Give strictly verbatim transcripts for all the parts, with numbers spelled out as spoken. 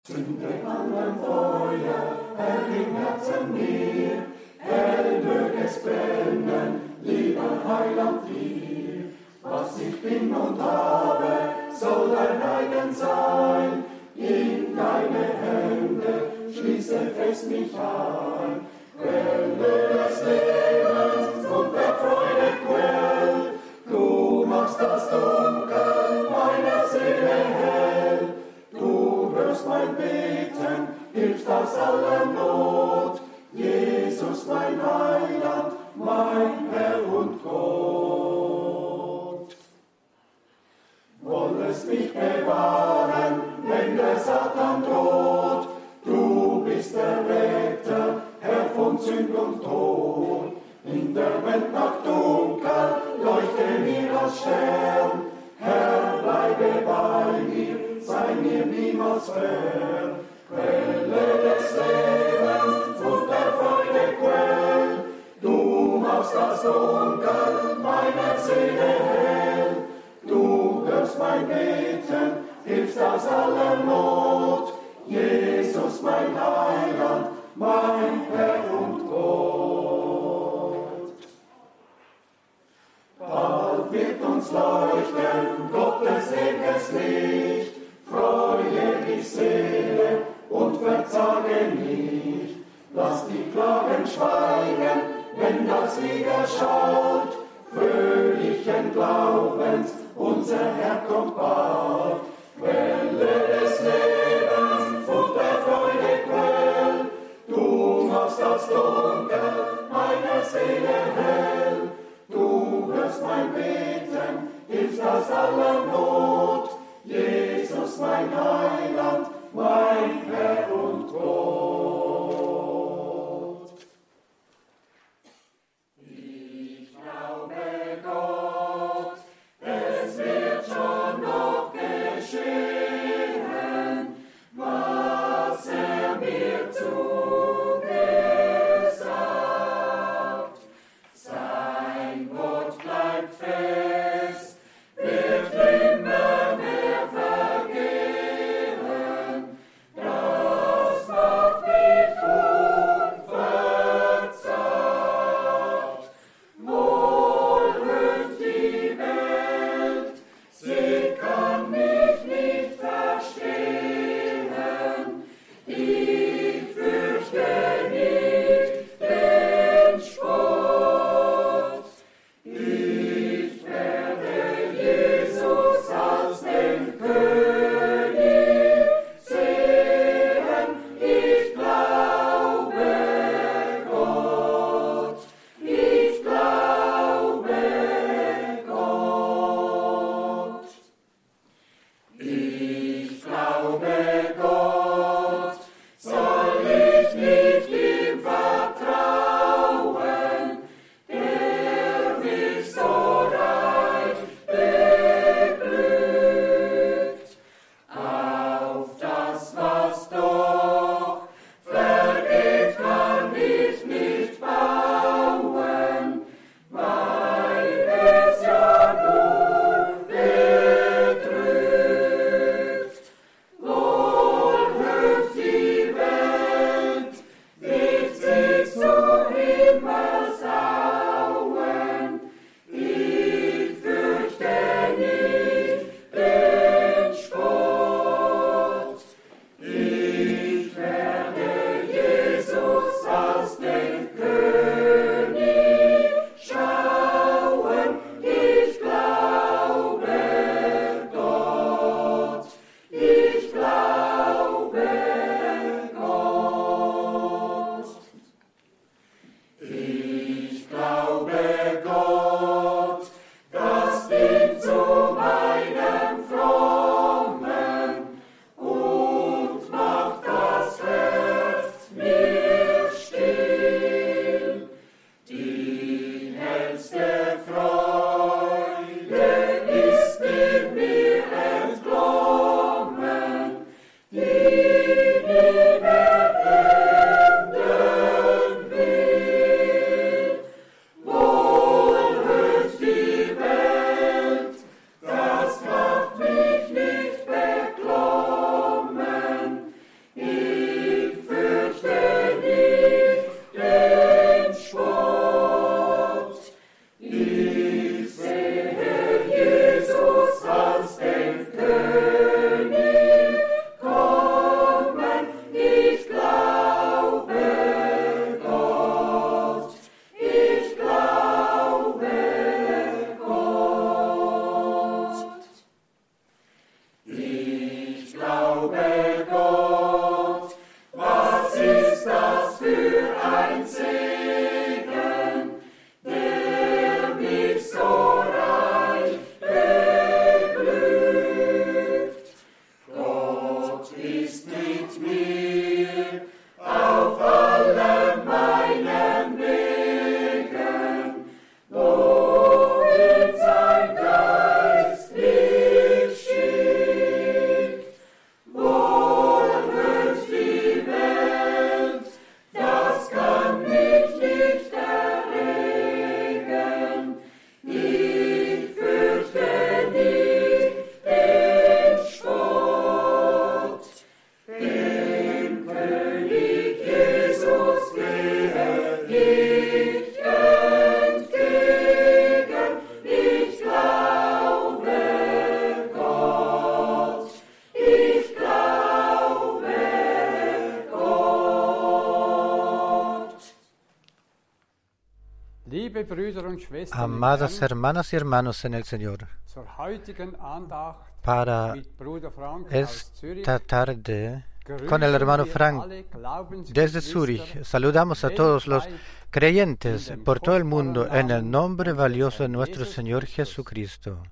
Zünde an ein Feuer, Herr, im Herzen mir, hell mög es brennen, lieber Heiland dir. Was ich bin und habe, soll dein eigen sein, in deine Hände schließe fest mich ein. Quelle des Lebens und der Freude Quell, du machst das Dunkel meiner Seele hell. Du hörst mein Beten, hilfst aus aller Not, Jesus mein Heiland, mein Herr und Gott. Wollest mich bewahren, wenn der Satan droht, du bist der Retter, Herr von Sünd und Tod. In der Welt noch dunkel, leuchte mir als Stern, Herr, bleibe bei mir, sei mir niemals fern. Quelle des Lebens und der Freude Quell, du machst das Dunkel meiner Seele hell. Du hörst mein Beten, hilfst aus aller Not, Jesus mein Heiland, mein Herr und Gott. Bald wird uns leuchten Gottes ewiges Licht, freue die Seele und verzage nicht. Lass die Klagen schweigen, wenn das Lied erschaut, fröhlichen Glaubens, unser Herr kommt bald. Quelle des Lebens und der Freude Quell, du machst das Dunkel meiner Seele hell. Du hörst mein Beten, hilfst aus aller Not, Jesus mein Heiland, mein Herr und Gott. Ich glaube Gott, es wird schon noch geschehen, mit mir auf alle meinen Wegen, wohin sein Geist mich schickt. Wohl wird die Welt, das kann mich nicht erregen. Ich fürchte nicht den Spott, dem König Jesus gehe ich entgegen. Ich glaube Gott, ich glaube Gott. Liebe Brüder und Schwestern, Amadas im Herrn, hermanas y hermanos en el Señor, zur heutigen Andacht para mit Bruder Frank aus Zürich esta tarde, grüßen con el hermano wir Frank alle Glaubensgeschwister desde Zúrich, saludamos a todos los creyentes por todo el mundo en el nombre valioso de nuestro Señor Jesucristo.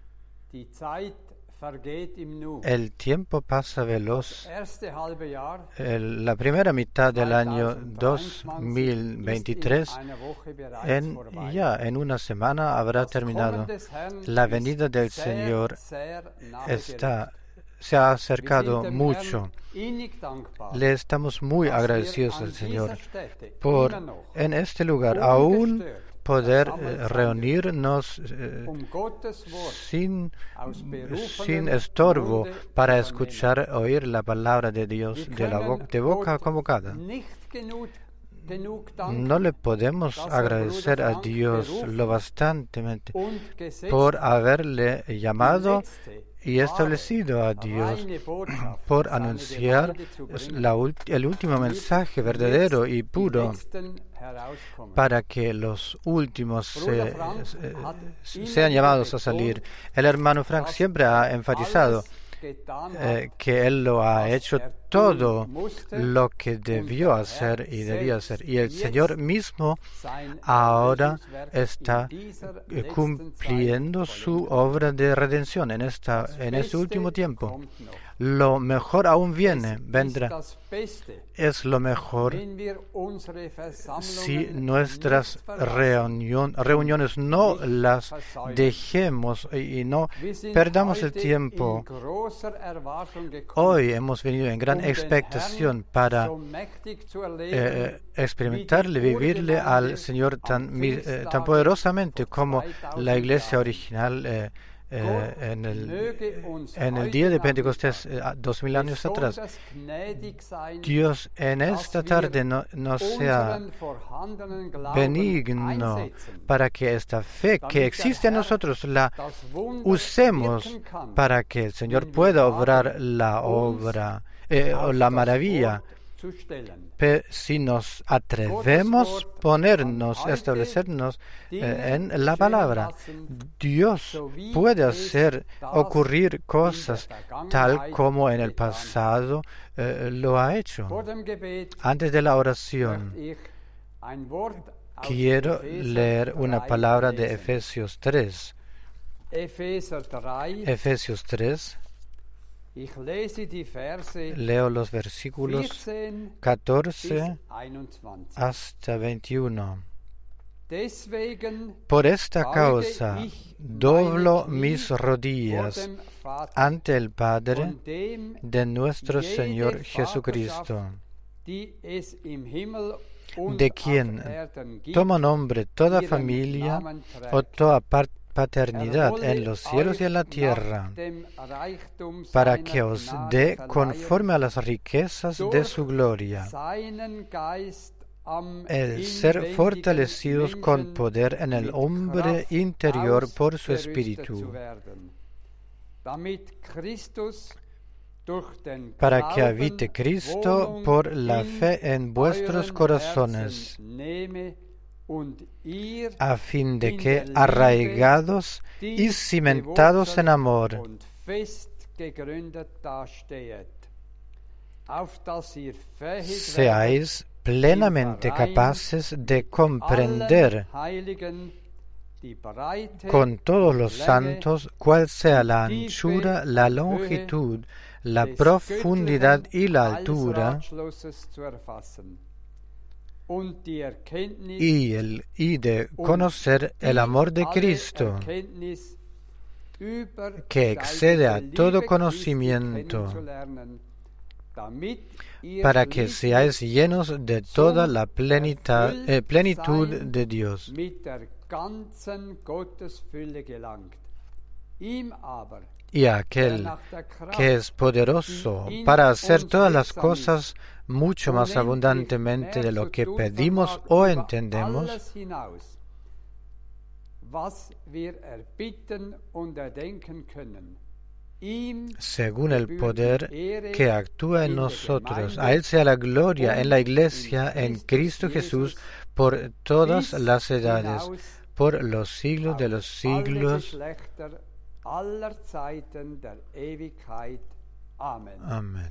Die Zeit vergeht im Nu. El tiempo pasa veloz. Erste halbe Jahr El- la primera mitad del año dos mil ist veintitrés in einer Woche bereits en, vorbei. ya en una semana habrá Das Kommen terminado. des Herrn La ist venida del sehr, Señor sehr nahe está, se ha Wir acercado sind dem mucho. Herrn innig dankbar, Le estamos muy dass wir agradecidos an al Señor dieser Stätte por immer noch en este lugar aún ungestört poder versammelt eh, sein reunirnos eh, um Gottes Wort sin, aus berufenem sin estorbo Munde para zu escuchar, oír la palabra de Dios vernehmen. de, la Wir bo- können de boca Gott convocada. nicht genug, genug danken No le podemos dass er agradecer Bruder a Frank Dios berufen lo bastantemente und gesetzt por hat. haberle Die llamado letzte, y establecido a Dios reine Botschaft por an seine anunciar Gemeinde zu bringen, la ult- el último damit mensaje jetzt verdadero y die puro Letzten herauskommen. para que los últimos Bruder eh, Frank eh, hat sean llamados a salir. El hermano Frank dass siempre ha er enfatizado alles getan eh, hat, que él lo ha was hecho er todo tun musste, lo que debió der hacer Herr y debía selbst hacer. Y el jetzt Señor mismo sein ahora Erlösungswerk está in dieser eh, letzten cumpliendo Zeit su vollendet. obra de redención en, esta, Das en este Beste último tiempo. kommt noch. Lo mejor aún viene, Es ist vendrá. das Beste, Es lo mejor wenn wir unsere si Versammlungen nuestras nicht verlassen. reunión- reuniones no las dejemos y y no Wir sind perdamos el heute tiempo. in großer Erwartung gekommen, Hoy hemos venido en gran um den expectación Herrn para so mächtig zu eh, erleben, experimentarle, wie die vivirle Urgemeinde al Señor tan, am mi- eh, Pfingsttage tan poderosamente vor como zweitausend la iglesia Jahren. original eh, eh, Gott en, el, möge uns en el heute día de Nachmittag Pentecostés, eh, a- dos mil años atrás. besonders gnädig sein, Dios en dass esta wir tarde no, no sea unseren vorhandenen Glauben benigno einsetzen, para que esta fe damit que der existe en Herr nosotros la das Wunder usemos wirken kann, para que el Señor wenn wir pueda wagen, obrar la uns obra eh, o auf la das maravilla. Wort zu stellen. Pe- si nos atrevemos Gottes Wort ponernos, kann heute establecernos Dinge eh, en la geschehen palabra, lassen, Dios so wie puede es hacer das ocurrir in cosas der tal Vergangenheit como en el getan hat. pasado eh, lo ha hecho. Vor dem Gebet Antes de la oración, möchte ich ein Wort aus quiero Epheser leer una drei palabra de lesen. Efesios tres. Epheser drei, Efesios tres, ich lese die Verse leo los versículos vierzehn bis catorce einundzwanzig. hasta veintiuno. Deswegen Por esta beuge causa ich doblo meine mis Knie vor rodillas dem Vater, ante el Padre von dem de nuestro jede Señor Jesucristo, Vaterschaft, die es im Himmel und de quien auf Erden gibt, toma nombre toda ihren familia Namen trägt. o toda par- paternidad Er en wolle los cielos y en la euch tierra, nach dem Reichtum para seiner que os Gnade dé verleihen, conforme a las riquezas de durch su gloria, seinen Geist am el ser inwendigen fortalecidos con Menschen poder en el mit hombre Kraft interior por su ausgerüstet espíritu, zu werden, damit Christus durch den para que Glauben habite Cristo Wohnung por la in fe en vuestros euren corazones, Herzen nehme und ihr a fin de in que, der Liebe arraigados y tief cimentados en gewurzelt amor, und fest gegründet dastehet, auf dass ihr fähig seáis plenamente capaces de comprender con todos los santos, cuál sea la anchura, la longitud, la profundidad y la altura, y, el, y de conocer el amor de Cristo, que excede a todo conocimiento, para que seáis llenos de toda la plenitud, eh, plenitud de Dios. Y aquel que es poderoso para hacer todas las cosas mucho más abundantemente de lo que pedimos o entendemos, según el poder que actúa en nosotros. A Él sea la gloria en la Iglesia, en Cristo Jesús, por todas las edades, por los siglos de los siglos. Amén.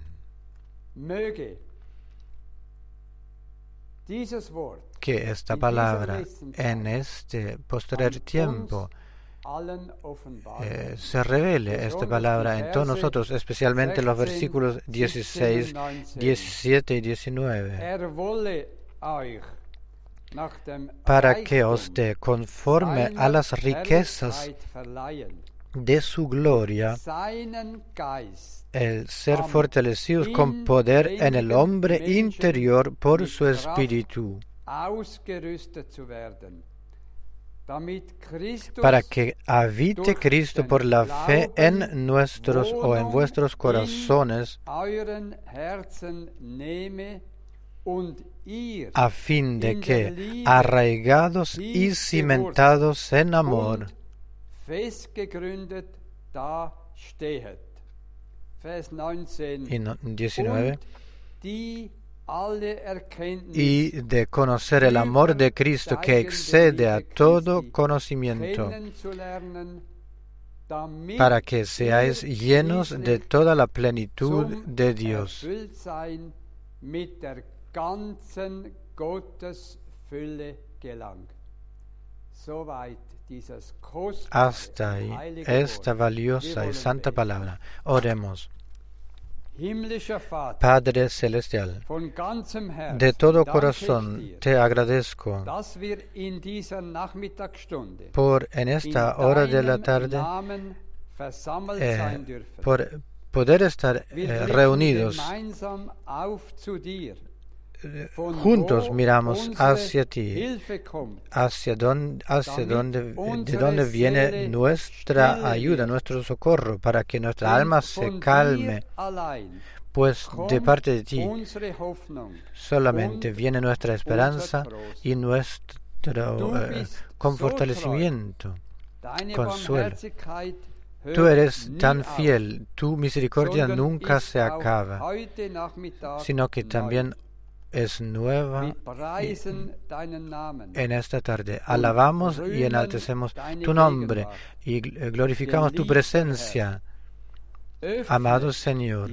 Que esta palabra en este posterior tiempo eh, se revele, esta palabra en todos nosotros, especialmente los versículos dieciséis, diecisiete y diecinueve, para que os dé conforme a las riquezas de su gloria el ser fortalecidos con poder en el hombre interior por su espíritu, para que habite Cristo por la fe en nuestros o en vuestros corazones, a fin de que, arraigados y cimentados en amor, y diecinueve, y de conocer el amor de Cristo que excede a todo conocimiento, para que seáis llenos de toda la plenitud de Dios. Hasta ahí esta valiosa y santa palabra. Oremos. Padre Celestial, de todo corazón te agradezco por en esta hora de la tarde eh, por poder estar eh, reunidos juntos. Miramos hacia ti, hacia donde, hacia donde, de donde viene nuestra ayuda, nuestro socorro, para que nuestra alma se calme, pues de parte de ti solamente viene nuestra esperanza y nuestro eh, confortalecimiento, consuelo. Tú eres tan fiel, tu misericordia nunca se acaba, sino que también es nueva en esta tarde. Alabamos y enaltecemos tu nombre y glorificamos tu presencia. Amado Señor,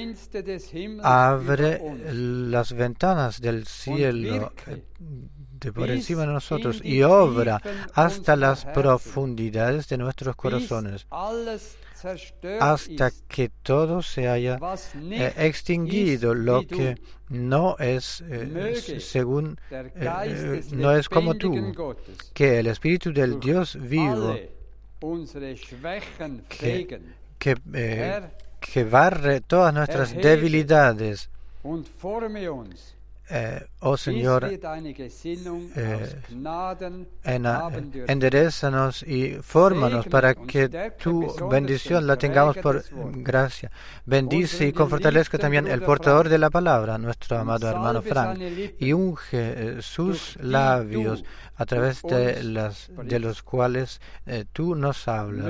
abre las ventanas del cielo de por encima de nosotros y obra hasta las profundidades de nuestros corazones, hasta que todo se haya eh, extinguido, lo que no es eh, según eh, no es como tú, que el Espíritu del Dios vivo que, que, eh, que barre todas nuestras debilidades, Eh, oh Señor, eh, en, enderézanos y fórmanos para que tu bendición la tengamos por gracia. Bendice y confortalezca también el portador de la palabra, nuestro amado hermano Frank, y unge eh, sus labios a través de, las, de los cuales eh, tú nos hablas.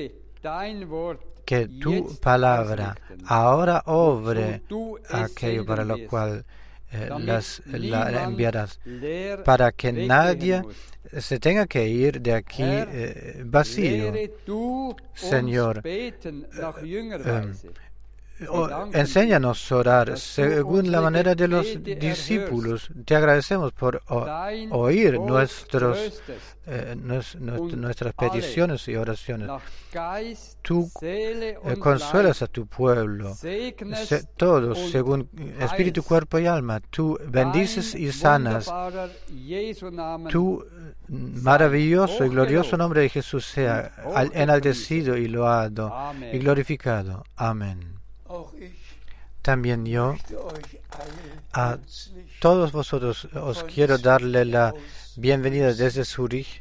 Que tu palabra ahora obre aquello para lo cual Eh, las, la enviarás, para que nadie se tenga que ir de aquí eh, vacío. Señor, eh, Oh, enséñanos a orar según la manera de los discípulos. Te agradecemos por o, oír nuestros, eh, nues, nuestras peticiones y oraciones. Tú eh, consuelas a tu pueblo, se, todos según espíritu, cuerpo y alma. Tú bendices y sanas. Tu maravilloso y glorioso nombre de Jesús sea enaltecido y loado y glorificado. Amén. También yo a todos vosotros os quiero darle la bienvenida desde Zúrich.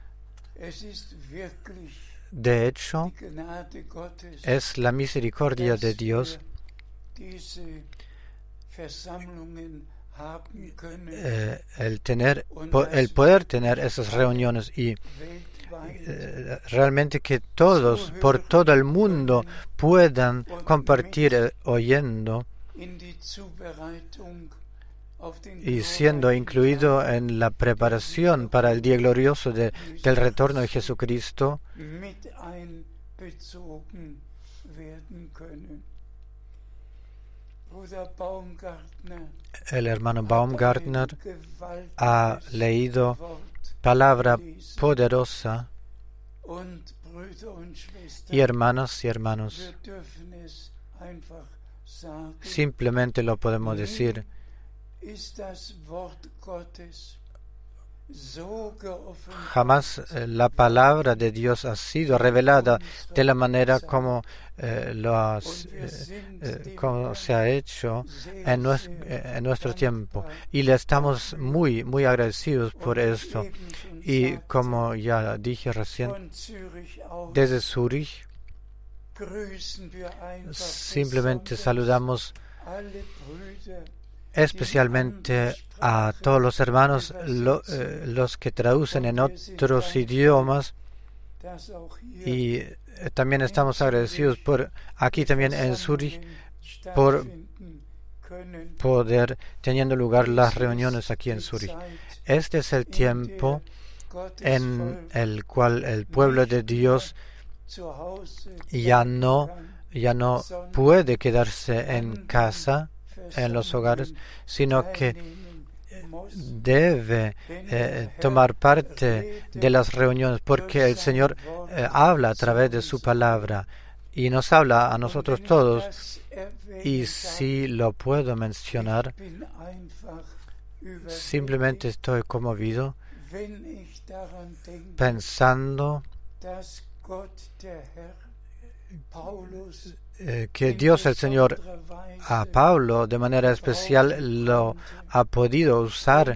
De hecho, es la misericordia de Dios eh, el tener, po, el poder tener esas reuniones y eh, realmente que todos por todo el mundo puedan compartir eh, oyendo y siendo incluido en la preparación para el día glorioso de, del retorno de Jesucristo. El hermano Baumgartner ha leído palabra poderosa y hermanos y hermanos, simplemente lo podemos decir. Jamás eh, la palabra de Dios ha sido revelada de la manera como, eh, lo has, eh, eh, como se ha hecho en, nues, eh, en nuestro tiempo. Y le estamos muy, muy agradecidos por esto. Y como ya dije recién, desde Zúrich, simplemente saludamos especialmente a todos los hermanos, lo, eh, los que traducen en otros idiomas, y eh, también estamos agradecidos por aquí también en Zúrich por poder teniendo lugar las reuniones aquí en Zúrich. Este es el tiempo en el cual el pueblo de Dios ya no ya no puede quedarse en casa, en los hogares, sino que debe eh, tomar parte de las reuniones, porque el Señor eh, habla a través de su palabra y nos habla a nosotros todos. Y si lo puedo mencionar, simplemente estoy conmovido pensando eh, que Dios el Señor a Pablo de manera especial lo ha podido usar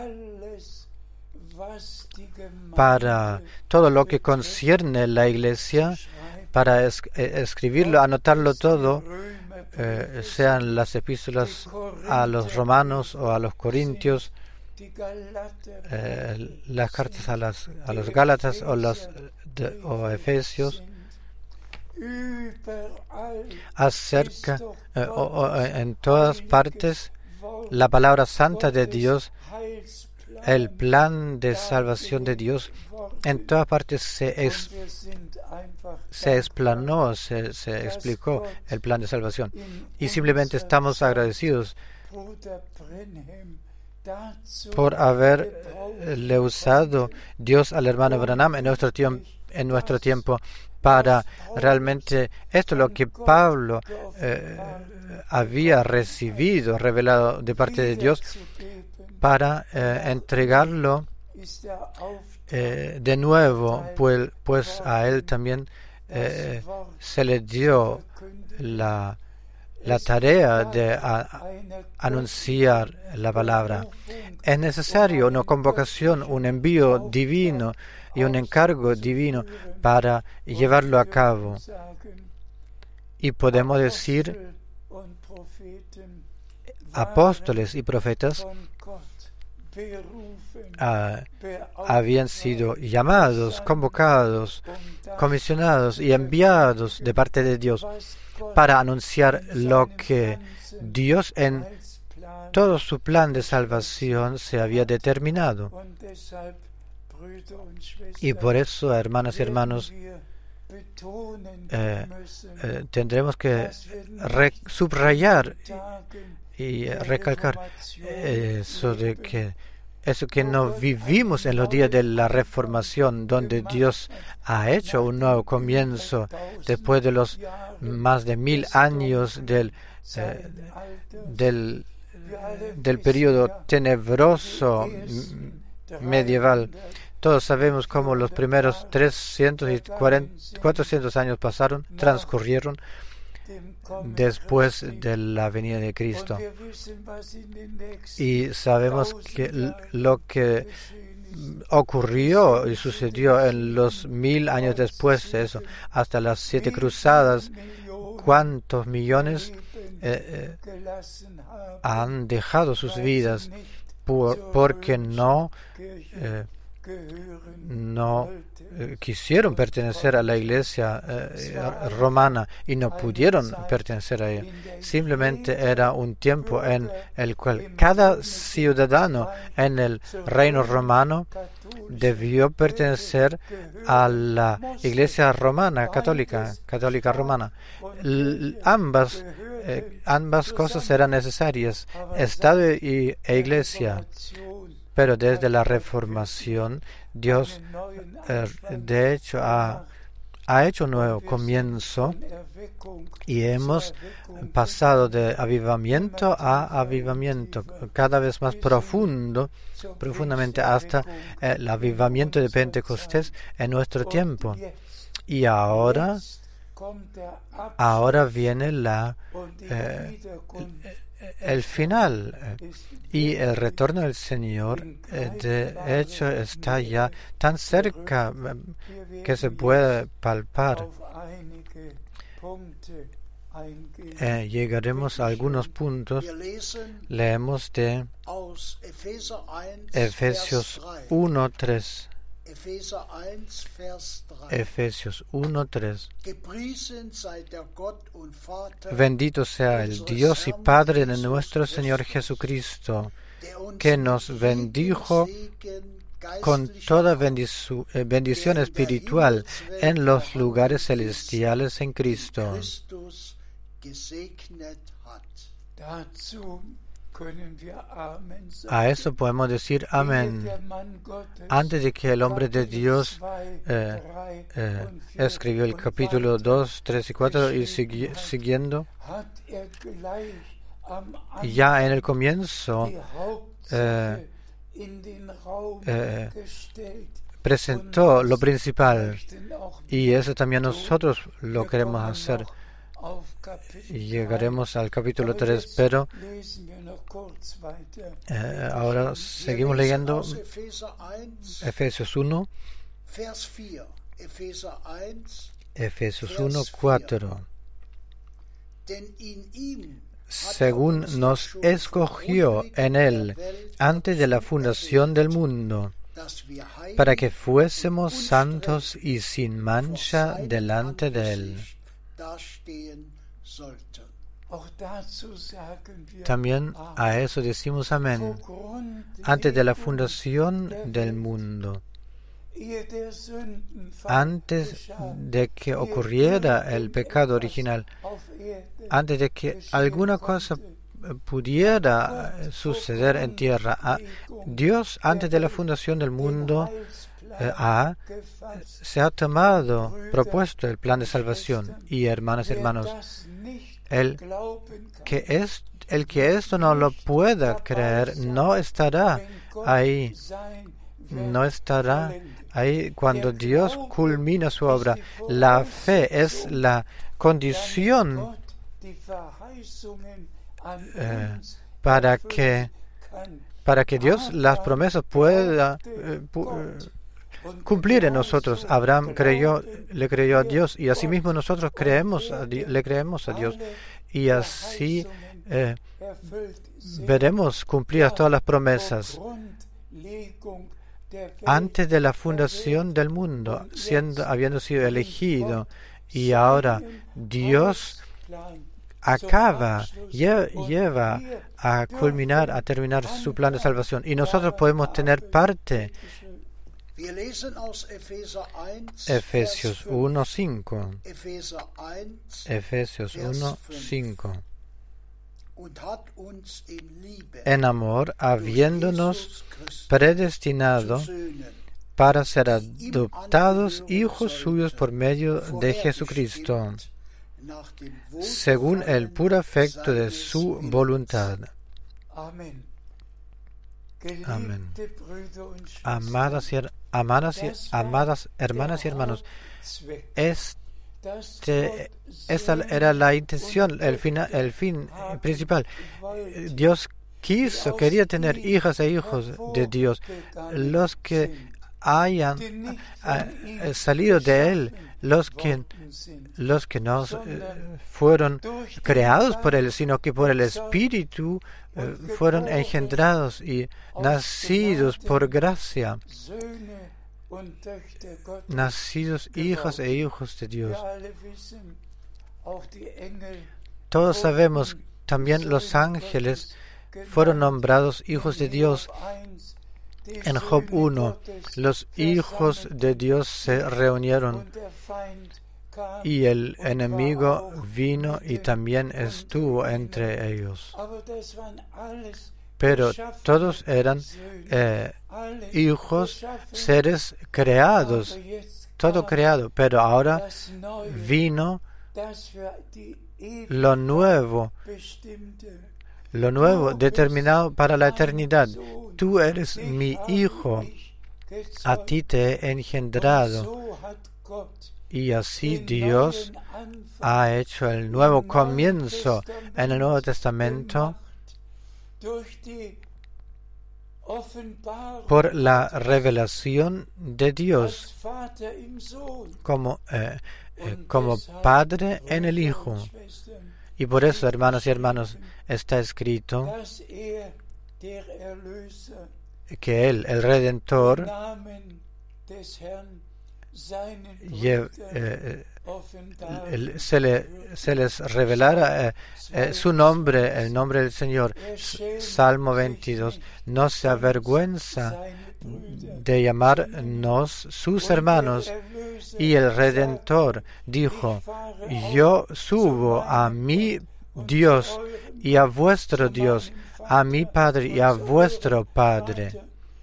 para todo lo que concierne la iglesia, para es, eh, escribirlo, anotarlo todo, eh, sean las epístolas a los romanos o a los corintios, eh, las cartas a, las, a los gálatas o los de, o efesios, acerca eh, o, o, en todas partes la palabra santa de Dios, el plan de salvación de Dios, en todas partes se, es, se explanó, se, se explicó el plan de salvación. Y simplemente estamos agradecidos por haberle usado Dios al hermano Branham en nuestro tiempo, en nuestro tiempo para realmente esto lo que Pablo eh, había recibido, revelado de parte de Dios, para eh, entregarlo eh, de nuevo, pues, pues a él también eh, se le dio la, la tarea de a, anunciar la palabra. Es necesario una convocación, un envío divino y un encargo divino para llevarlo a cabo. Y podemos decir, apóstoles y profetas uh, habían sido llamados, convocados, comisionados y enviados de parte de Dios para anunciar lo que Dios en todo su plan de salvación se había determinado. Y por eso, hermanas y hermanos, eh, eh, tendremos que re- subrayar y recalcar eso de que eso que no vivimos en los días de la Reformación, donde Dios ha hecho un nuevo comienzo después de los más de mil años del eh, del del periodo tenebroso medieval. Todos sabemos cómo los primeros trescientos y cuatrocientos años pasaron, transcurrieron después de la venida de Cristo. Y sabemos que lo que ocurrió y sucedió en los mil años después de eso, hasta las siete cruzadas, cuántos millones eh, eh, han dejado sus vidas por, porque no eh, no eh, quisieron pertenecer a la iglesia eh, romana y no pudieron pertenecer a ella. Simplemente era un tiempo en el cual cada ciudadano en el reino romano debió pertenecer a la iglesia romana, católica, católica romana. L- ambas, eh, ambas cosas eran necesarias, Estado y, e iglesia. Pero desde la Reformación, Dios, eh, de hecho, ha, ha hecho un nuevo comienzo y hemos pasado de avivamiento a avivamiento, cada vez más profundo, profundamente hasta el avivamiento de Pentecostés en nuestro tiempo. Y ahora, ahora viene la... Eh, el final eh, y el retorno del Señor eh, de hecho está ya tan cerca eh, que se puede palpar. Eh, llegaremos a algunos puntos. Leemos de Efesios uno tres. Efesios uno tres. Bendito sea el Dios y Padre de nuestro Señor Jesucristo, que nos bendijo con toda bendicu- eh, bendición espiritual en los lugares celestiales en Cristo. A eso podemos decir amén. Antes de que el hombre de Dios eh, eh, escribió el capítulo dos, tres y cuatro y sigui- siguiendo, ya en el comienzo eh, eh, presentó lo principal, y eso también nosotros lo queremos hacer. Y llegaremos al capítulo tres, pero eh, ahora seguimos leyendo Efesios uno, Efesios uno, cuatro. Según nos escogió en Él antes de la fundación del mundo, para que fuésemos santos y sin mancha delante de Él. También a eso decimos amén. Antes de la fundación del mundo, antes de que ocurriera el pecado original, antes de que alguna cosa pudiera suceder en tierra, Dios, antes de la fundación del mundo, eh, ha, se ha tomado, propuesto el plan de salvación. Y hermanas y hermanos, el que, es, el que esto no lo pueda creer no estará ahí, no estará ahí cuando Dios culmina su obra. La fe es la condición eh, para que para que Dios las promesas pueda eh, pu- cumplir en nosotros. Abraham creyó, le creyó a Dios, y asimismo nosotros creemos a Di- le creemos a Dios, y así eh, veremos cumplidas todas las promesas antes de la fundación del mundo, siendo habiendo sido elegido, y ahora Dios acaba, lle- lleva a culminar, a terminar su plan de salvación, y nosotros podemos tener parte Efesios uno, cinco. Efesios uno, cinco. En amor, habiéndonos predestinado para ser adoptados hijos suyos por medio de Jesucristo, según el puro afecto de su voluntad. Amén. Amadas, y, amadas, y, amadas hermanas y hermanos, este, esta era la intención, el fin, el fin principal. Dios quiso, quería tener hijas e hijos de Dios, los que hayan uh, salido de Él, los que, los que no uh, fueron creados por Él, sino que por el Espíritu uh, fueron engendrados y nacidos por gracia, nacidos hijas e hijos de Dios. Todos sabemos, también los ángeles fueron nombrados hijos de Dios. En Job uno, los hijos de Dios se reunieron y el enemigo vino y también estuvo entre ellos. Pero todos eran eh, hijos, seres creados, todo creado. Pero ahora vino lo nuevo, lo nuevo determinado para la eternidad. Tú eres mi hijo, a ti te he engendrado. Y así Dios ha hecho el nuevo comienzo en el Nuevo Testamento por la revelación de Dios como, eh, eh, como Padre en el Hijo. Y por eso, hermanos y hermanos, está escrito que Él, el Redentor, lleve, eh, el, se, le, se les revelara eh, eh, su nombre, el nombre del Señor. Salmo veintidós. No se avergüenza de llamarnos sus hermanos. Y el Redentor dijo: yo subo a mi Dios y a vuestro Dios, a mi Padre y a vuestro Padre.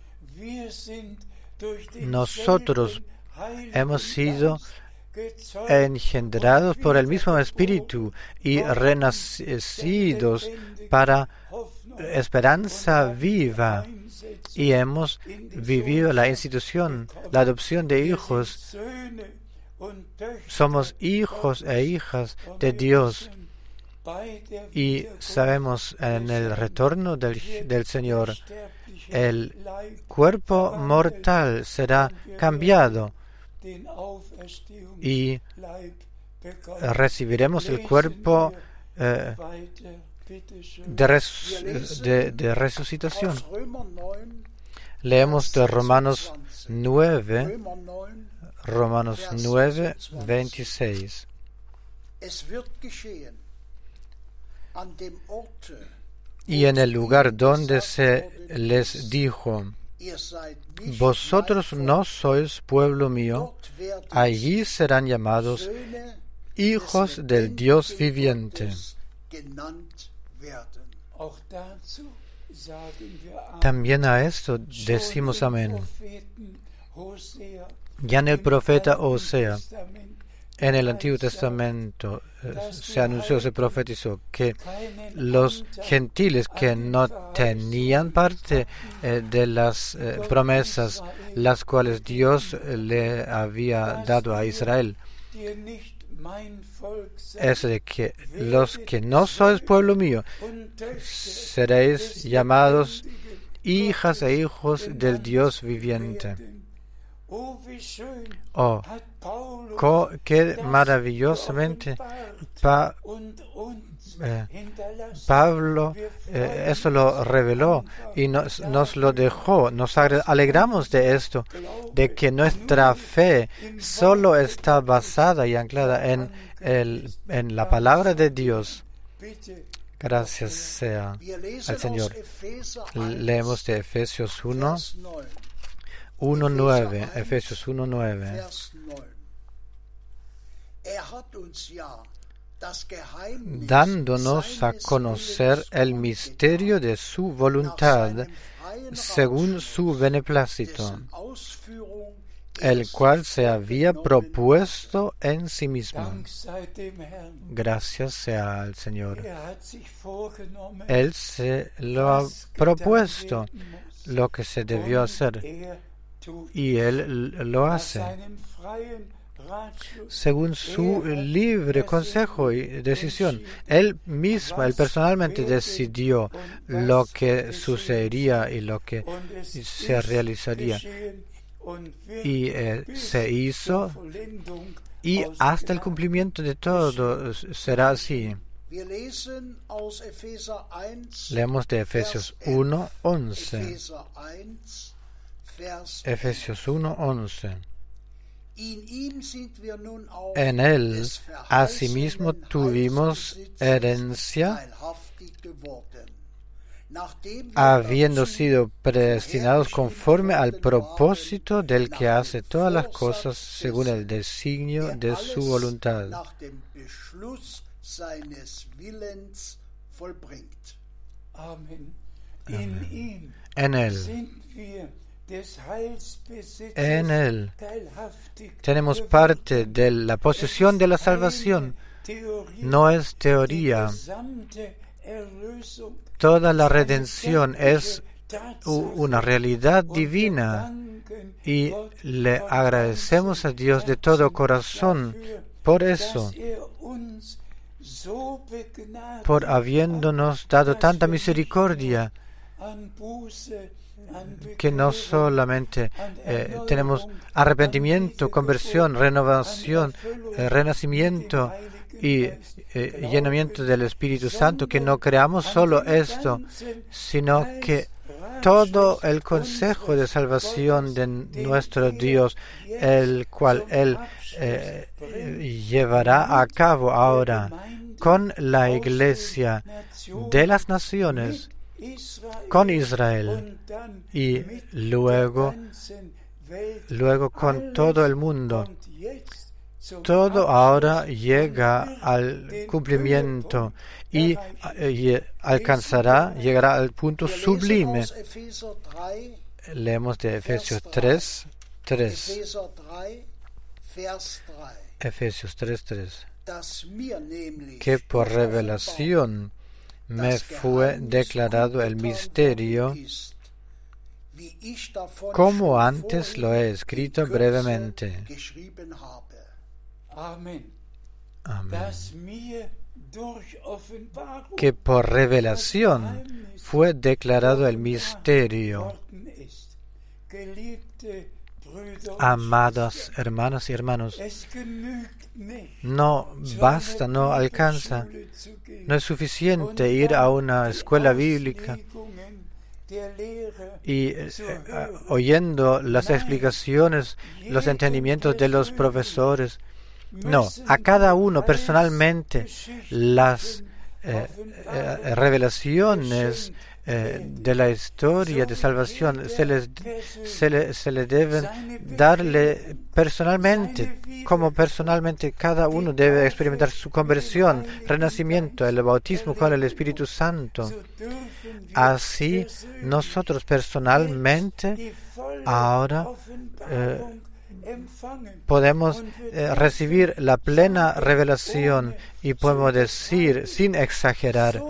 Nosotros hemos sido engendrados por el mismo Espíritu y renacidos para esperanza viva, y hemos vivido la institución, la adopción de hijos. Somos hijos e hijas de Dios, y sabemos en el retorno del, del Señor, el cuerpo mortal será cambiado y recibiremos el cuerpo eh, de, res, de, de resucitación. Leemos de Romanos nueve, Romanos nueve, veintiséis. Y en el lugar donde se les dijo: vosotros no sois pueblo mío, allí serán llamados hijos del Dios viviente. También a esto decimos amén. Ya en el profeta Oseas, en el Antiguo Testamento, eh, se anunció, se profetizó que los gentiles que no tenían parte eh, de las eh, promesas las cuales Dios le había dado a Israel, es de que los que no sois pueblo mío, seréis llamados hijas e hijos del Dios viviente. Oh, co, qué maravillosamente pa, eh, Pablo eh, eso lo reveló y nos, nos lo dejó. Nos alegramos de esto, de que nuestra fe solo está basada y anclada en, el, en la palabra de Dios. Gracias sea al Señor. Leemos de Efesios uno, uno nueve, Efesios uno nueve. Dándonos a conocer el misterio de su voluntad, según su beneplácito, el cual se había propuesto en sí mismo. Gracias sea al Señor. Él se lo ha propuesto, lo que se debió hacer, y Él lo hace según su libre consejo y decisión. Él mismo, Él personalmente decidió lo que sucedería y lo que se realizaría. Y eh, se hizo, y hasta el cumplimiento de todo será así. Leemos de Efesios uno once. Efesios uno once. En Él asimismo tuvimos herencia, habiendo sido predestinados conforme al propósito del que hace todas las cosas según el designio de su voluntad. Amén. En Él, en Él tenemos parte de la posesión de la salvación. No es teoría. Toda la redención es una realidad divina, y le agradecemos a Dios de todo corazón por eso, por habiéndonos dado tanta misericordia, que no solamente eh, tenemos arrepentimiento, conversión, renovación, eh, renacimiento y eh, llenamiento del Espíritu Santo, que no creamos solo esto, sino que todo el consejo de salvación de nuestro Dios, el cual Él eh, llevará a cabo ahora con la Iglesia de las naciones, con Israel, y luego, luego con todo el mundo. Todo ahora llega al cumplimiento y, y alcanzará, llegará al punto sublime. Leemos de Efesios tres, tres. Efesios tres, tres. Que por revelación me fue declarado el misterio, como antes lo he escrito brevemente. Amén. Que por revelación fue declarado el misterio. Amadas hermanas y hermanos, no basta, no alcanza, no es suficiente ir a una escuela bíblica y eh, eh, oyendo las explicaciones, los entendimientos de los profesores. No, a cada uno personalmente las eh, eh, revelaciones eh, de la historia de salvación se les se le, se le deben darle personalmente, como personalmente cada uno debe experimentar su conversión, renacimiento, el bautismo con el Espíritu Santo. Así nosotros personalmente ahora eh, podemos eh, recibir la plena revelación, y podemos decir sin exagerar,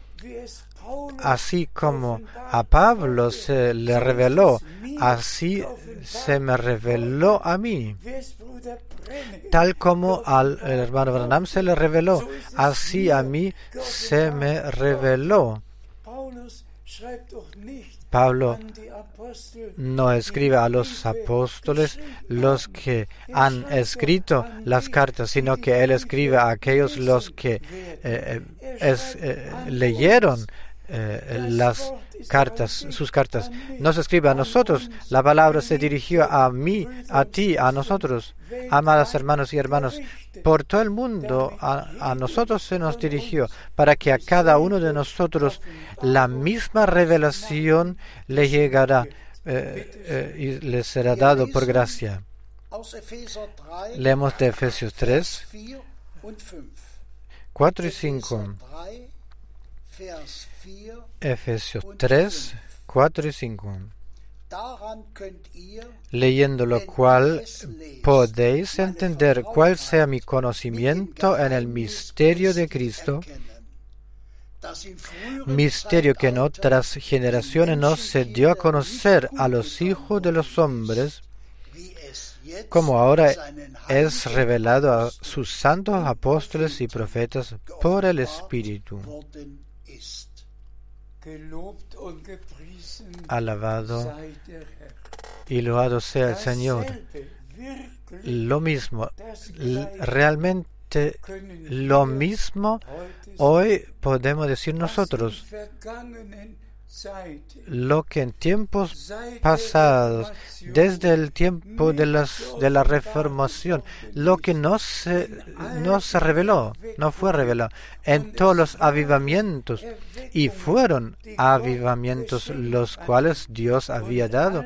así como a Pablo se le reveló, así se me reveló a mí. Tal como al hermano Branham se le reveló, así a mí se me reveló. Pablo no escribe a los apóstoles los que han escrito las cartas, sino que él escribe a aquellos los que eh, es, eh, leyeron eh, las cartas, sus cartas. No se escribe a nosotros, la palabra se dirigió a mí, a ti, a nosotros. Amadas hermanos y hermanos, por todo el mundo a, a nosotros se nos dirigió, para que a cada uno de nosotros la misma revelación le llegará, eh, eh, y les será dado por gracia. Leemos de Efesios tres, cuatro y cinco. Efesios tres, cuatro y cinco. Leyendo lo cual podéis entender cuál sea mi conocimiento en el misterio de Cristo, misterio que en otras generaciones no se dio a conocer a los hijos de los hombres, como ahora es revelado a sus santos apóstoles y profetas por el Espíritu. Alabado y loado sea el Señor. Lo mismo, realmente lo mismo hoy podemos decir nosotros. Lo que en tiempos pasados, desde el tiempo de, las, de la Reformación, lo que no se, no se reveló, no fue revelado en todos los avivamientos, y fueron avivamientos los cuales Dios había dado.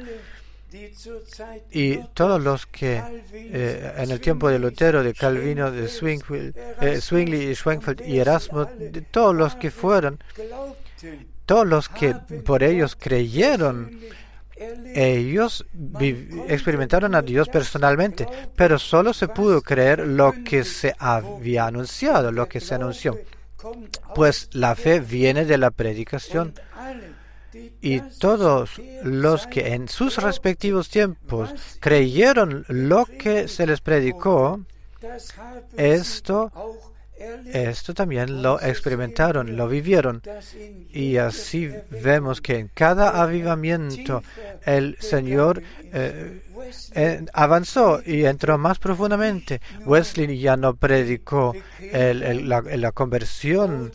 Y todos los que eh, en el tiempo de Lutero, de Calvino, de Zwingli, eh, Zwingli y Schwenkfeld y Erasmo, de todos los que fueron, todos los que por ellos creyeron, ellos experimentaron a Dios personalmente, pero solo se pudo creer lo que se había anunciado, lo que se anunció. Pues la fe viene de la predicación. Y todos los que en sus respectivos tiempos creyeron lo que se les predicó, esto Esto también lo experimentaron, lo vivieron. Y así vemos que en cada avivamiento el Señor eh, eh, avanzó y entró más profundamente. Wesley ya no predicó el, el, la, la conversión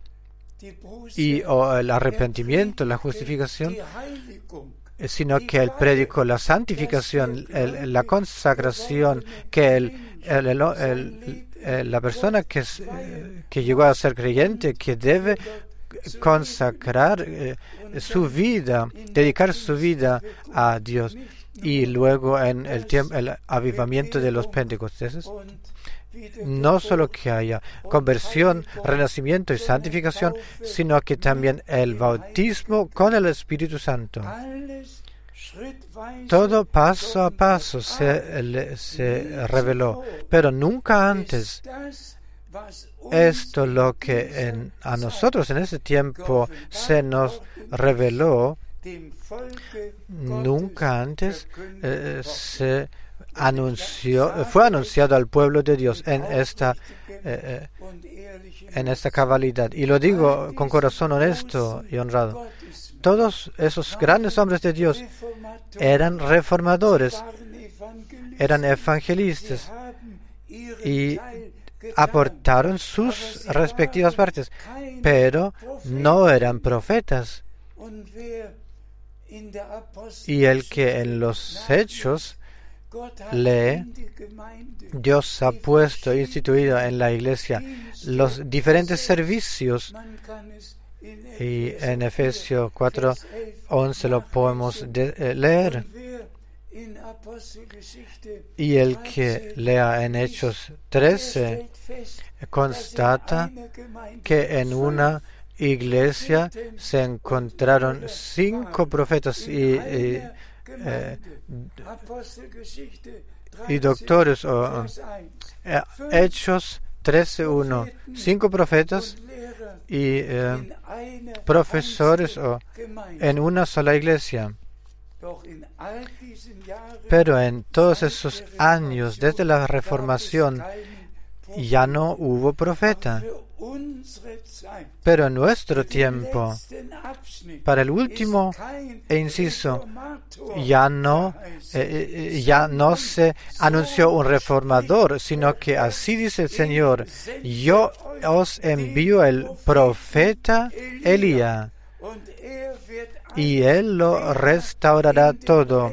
y o el arrepentimiento, la justificación, sino que él predicó la santificación, el, la consagración, que el, el, el, el la persona que, que llegó a ser creyente, que debe consagrar eh, su vida, dedicar su vida a Dios. Y luego en el tiempo, el avivamiento de los pentecosteses, no solo que haya conversión, renacimiento y santificación, sino que también el bautismo con el Espíritu Santo. Todo paso a paso se, se reveló, pero nunca antes. Esto lo que en, a nosotros en ese tiempo se nos reveló, nunca antes eh, se anunció, fue anunciado al pueblo de Dios en esta eh, en esta cabalidad. Y lo digo con corazón honesto y honrado. Todos esos grandes hombres de Dios eran reformadores, eran evangelistas y aportaron sus respectivas partes, pero no eran profetas. Y el que en los Hechos lee, Dios ha puesto, instituido en la iglesia los diferentes servicios. Y en Efesios cuatro once lo podemos de, eh, leer. Y el que lea en Hechos trece constata que en una iglesia se encontraron cinco profetas y, y, eh, y doctores. O, eh, Hechos trece uno. Cinco profetas y eh, profesores o, en una sola iglesia. Pero en todos esos años, desde la Reformación, ya no hubo profeta. Pero en nuestro tiempo, para el último inciso, ya no, eh, ya no se anunció un reformador, sino que así dice el Señor: yo os envío el profeta Elías, y él lo restaurará todo.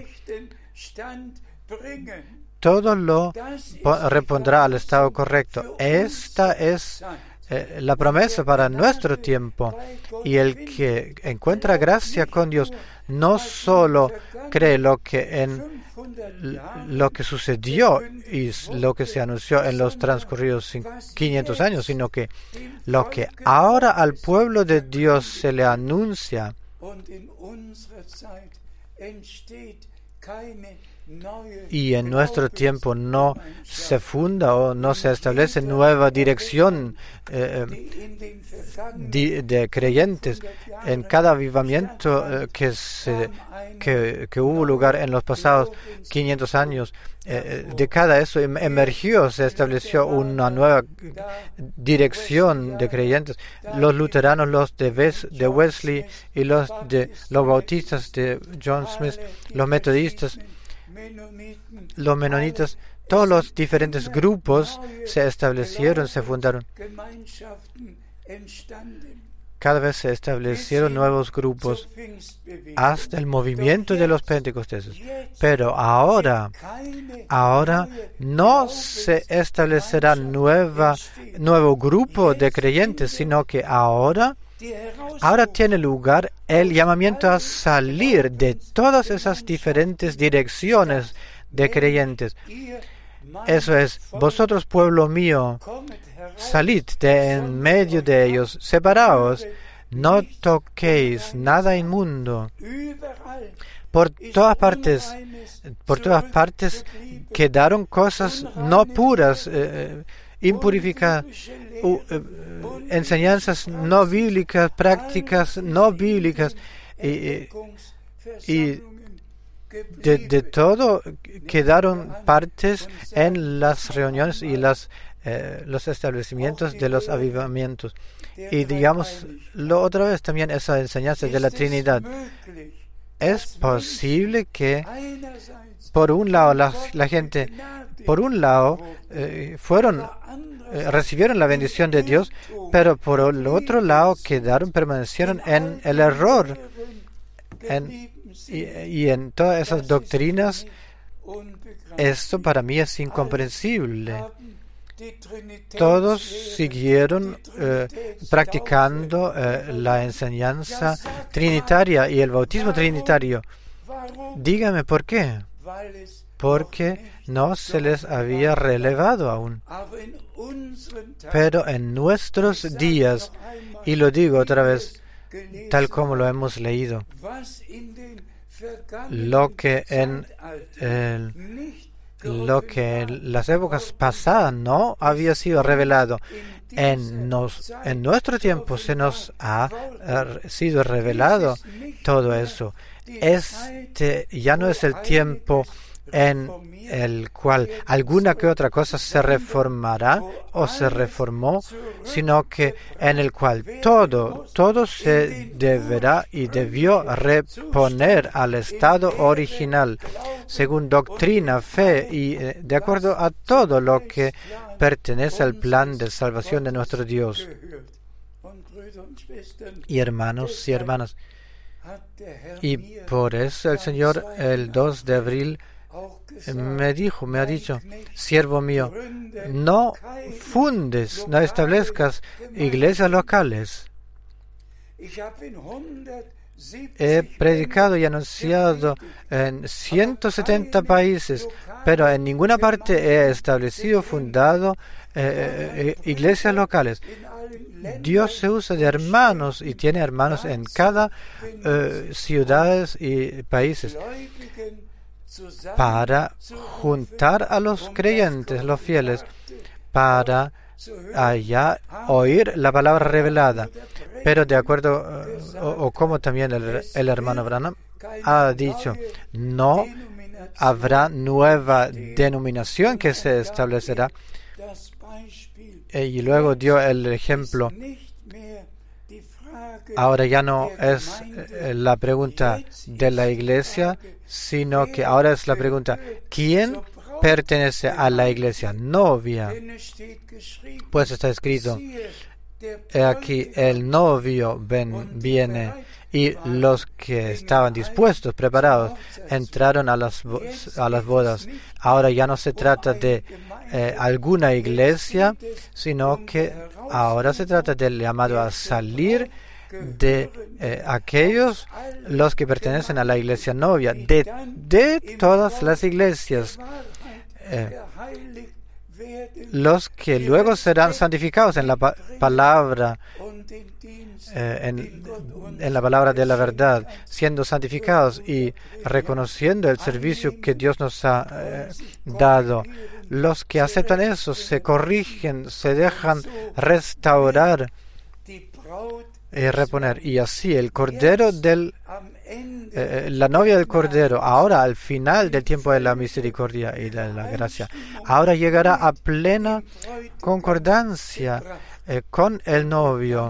Todo lo repondrá al estado correcto. Esta es eh, la promesa para nuestro tiempo. Y el que encuentra gracia con Dios no solo cree lo que en lo que sucedió y lo que se anunció en los transcurridos quinientos años, sino que lo que ahora al pueblo de Dios se le anuncia. Y en nuestro tiempo no se funda o no se establece nueva dirección eh, de, de creyentes. En cada avivamiento eh, que, se, que, que hubo lugar en los pasados quinientos años, eh, de cada eso emergió, se estableció una nueva dirección de creyentes. Los luteranos, los de, Wes, de Wesley y los de los bautistas de John Smith, los metodistas, los menonitas, todos los diferentes grupos se establecieron, se fundaron. Cada vez se establecieron nuevos grupos hasta el movimiento de los pentecosteses. Pero ahora, ahora no se establecerá nueva, nuevo grupo de creyentes, sino que ahora Ahora tiene lugar el llamamiento a salir de todas esas diferentes direcciones de creyentes. Eso es, vosotros, pueblo mío, salid de en medio de ellos, separaos, no toquéis nada inmundo. Por todas partes, por todas partes quedaron cosas no puras, eh, impurificadas, uh, uh, enseñanzas no bíblicas, prácticas no bíblicas, y, y de, de todo quedaron partes en las reuniones y las, eh, los establecimientos de los avivamientos. Y digámoslo otra vez también, esa enseñanza de la Trinidad. Es posible que por un lado la, la gente, por un lado eh, fueron eh, recibieron la bendición de Dios, pero por el otro lado quedaron, permanecieron en el error, en, y, y en todas esas doctrinas. Esto para mí es incomprensible. Todos siguieron eh, practicando eh, la enseñanza trinitaria y el bautismo trinitario. Dígame por qué. Porque no se les había relevado aún. Pero en nuestros días, y lo digo otra vez, tal como lo hemos leído, lo que en el Lo que en las épocas pasadas no había sido revelado, en, nos, en nuestro tiempo se nos ha uh, sido revelado todo eso. Este ya no es el tiempo en el cual alguna que otra cosa se reformará o se reformó, sino que en el cual todo, todo se deberá y debió reponer al estado original, según doctrina, fe y eh, de acuerdo a todo lo que pertenece al plan de salvación de nuestro Dios. Y hermanos y hermanas, y por eso el Señor el dos de abril me dijo, me ha dicho, siervo mío, no fundes, no establezcas iglesias locales. He predicado y anunciado en ciento setenta países, pero en ninguna parte he establecido, fundado eh, eh, iglesias locales. Dios se usa de hermanos y tiene hermanos en cada eh, ciudades y países para juntar a los creyentes, los fieles, para allá oír la palabra revelada. Pero de acuerdo, uh, o, o como también el, el hermano Branham ha dicho, no habrá nueva denominación que se establecerá. Y luego dio el ejemplo. Ahora ya no es la pregunta de la iglesia, sino que ahora es la pregunta, ¿quién pertenece a la iglesia novia? Pues está escrito, he aquí el novio ven, viene y los que estaban dispuestos, preparados, entraron a las, a las bodas. Ahora ya no se trata de eh, alguna iglesia, sino que ahora se trata del llamado a salir de eh, aquellos los que pertenecen a la iglesia novia, de, de todas las iglesias, eh, los que luego serán santificados en la pa- palabra eh, en, en la palabra de la verdad, siendo santificados y reconociendo el servicio que Dios nos ha eh, dado. Los que aceptan eso se corrigen, se dejan restaurar y reponer, y así el Cordero del eh, la novia del Cordero, ahora al final del tiempo de la misericordia y de la gracia, ahora llegará a plena concordancia eh, con el novio,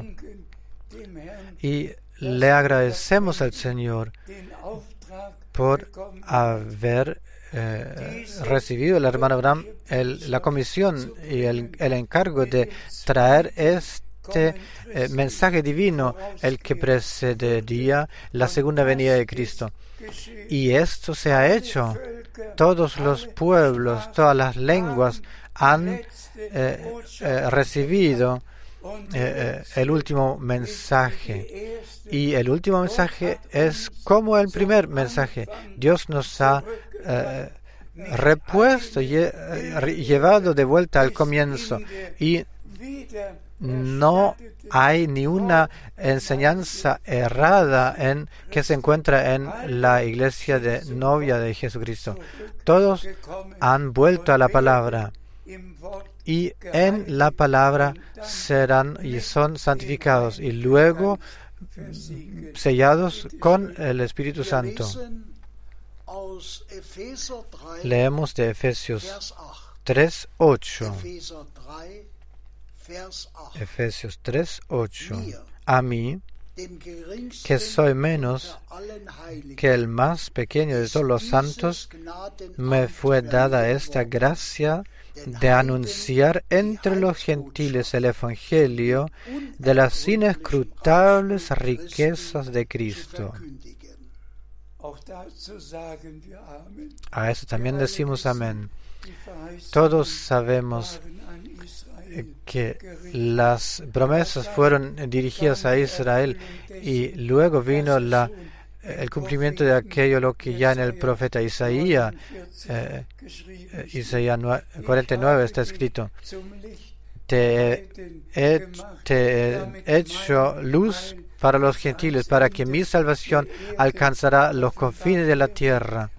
y le agradecemos al Señor por haber eh, recibido el hermano Abraham el, la comisión y el, el encargo de traer este Este eh, mensaje divino, el que precedería la segunda venida de Cristo. Y esto se ha hecho. Todos los pueblos, todas las lenguas han eh, eh, recibido eh, eh, el último mensaje. Y el último mensaje es como el primer mensaje. Dios nos ha eh, repuesto, lle, eh, llevado de vuelta al comienzo. Y no hay ni una enseñanza errada en que se encuentra en la iglesia de novia de Jesucristo. Todos han vuelto a la palabra, y en la palabra serán y son santificados y luego sellados con el Espíritu Santo. Leemos de Efesios tres ocho. Efesios tres ocho. A mí, que soy menos que el más pequeño de todos los santos, me fue dada esta gracia de anunciar entre los gentiles el Evangelio de las inescrutables riquezas de Cristo. A eso también decimos amén. Todos sabemos que las promesas fueron dirigidas a Israel, y luego vino la, el cumplimiento de aquello lo que ya en el profeta Isaías, eh, Isaías cuarenta y nueve está escrito: te he, te he hecho luz para los gentiles, para que mi salvación alcanzará los confines de la tierra.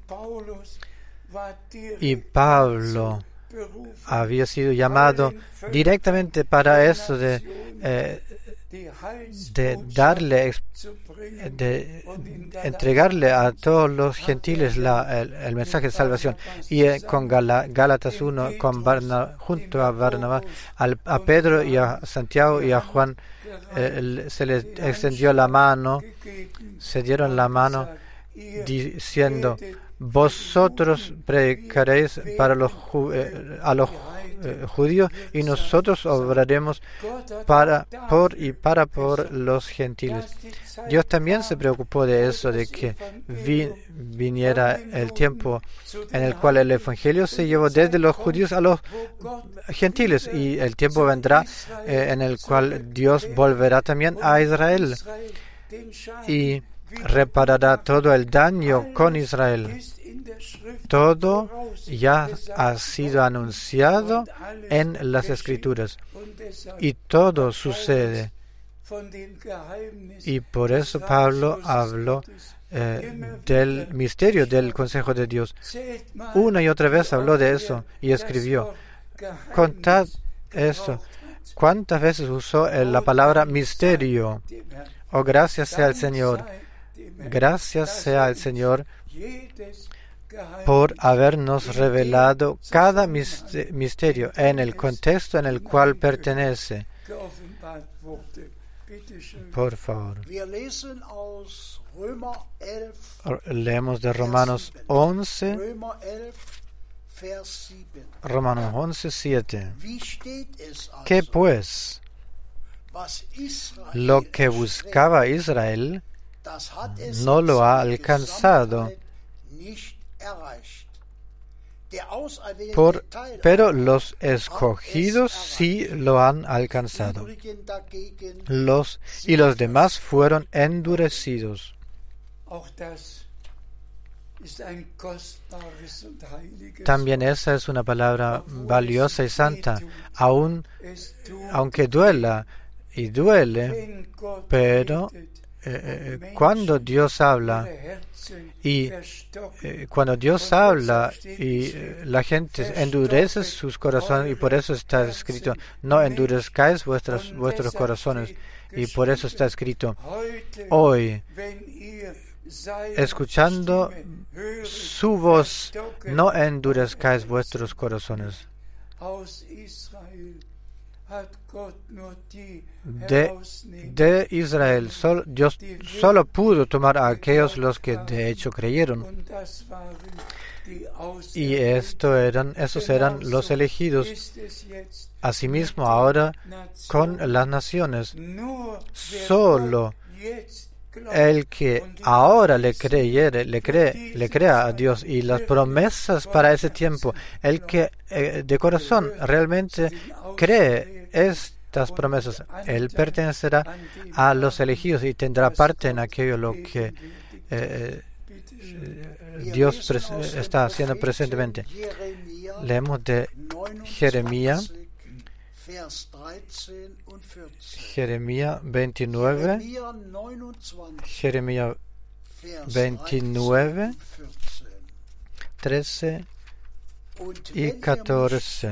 Y Pablo había sido llamado directamente para eso, de, eh, de darle, de entregarle a todos los gentiles la, el, el mensaje de salvación. Y eh, con Gala, Gálatas uno, con Barna, junto a Barnabás, al, a Pedro y a Santiago y a Juan, eh, se les extendió la mano, se dieron la mano, diciendo: vosotros predicaréis para los eh, a los eh, judíos, y nosotros obraremos para por y para por los gentiles. Dios también se preocupó de eso, de que vi, viniera el tiempo en el cual el evangelio se llevó desde los judíos a los gentiles, y el tiempo vendrá eh, en el cual Dios volverá también a Israel y reparará todo el daño con Israel. Todo ya ha sido anunciado en las Escrituras, y todo sucede. Y por eso Pablo habló eh, del misterio del consejo de Dios. Una y otra vez habló de eso y escribió: contad eso. ¿Cuántas veces usó la palabra misterio? Oh, gracias sea al Señor. Gracias sea al Señor por habernos revelado cada misterio en el contexto en el cual pertenece. Por favor. Leemos de Romanos once, Romanos once, siete. ¿Qué pues? Lo que buscaba Israel no lo ha alcanzado. Por, pero los escogidos sí lo han alcanzado. Los y los demás fueron endurecidos. También esa es una palabra valiosa y santa, aun, aunque duela y duele, pero eh, cuando Dios habla y eh, cuando Dios habla y eh, la gente endurece sus corazones, y por eso está escrito, no endurezcáis vuestros, vuestros corazones, y por eso está escrito, hoy, escuchando su voz, no endurezcáis vuestros corazones. De, de Israel, solo, Dios solo pudo tomar a aquellos los que de hecho creyeron. Y esto eran, esos eran los elegidos. Asimismo, ahora con las naciones, solo el que ahora le creyere, le cree, le crea a Dios y las promesas para ese tiempo, el que eh, de corazón realmente cree estas promesas, él pertenecerá a los elegidos y tendrá parte en aquello lo que eh, Dios pres- está haciendo presentemente. Leemos de Jeremías, Jeremías veintinueve, Jeremías veintinueve, trece y catorce.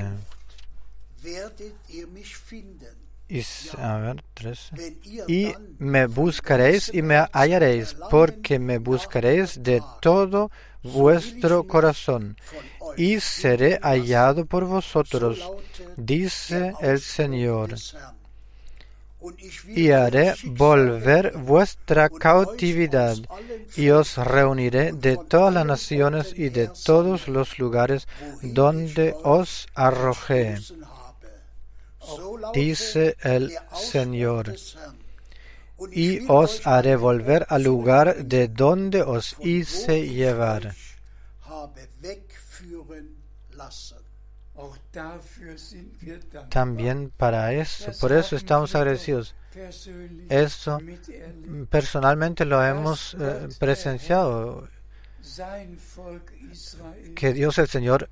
Y, a ver, trece. Y me buscaréis y me hallaréis, porque me buscaréis de todo vuestro corazón, y seré hallado por vosotros, dice el Señor. Y haré volver vuestra cautividad, y os reuniré de todas las naciones y de todos los lugares donde os arrojé, dice el Señor. Y os haré volver al lugar de donde os hice llevar. También para eso, por eso estamos agradecidos. Eso personalmente lo hemos eh, presenciado, que Dios el Señor,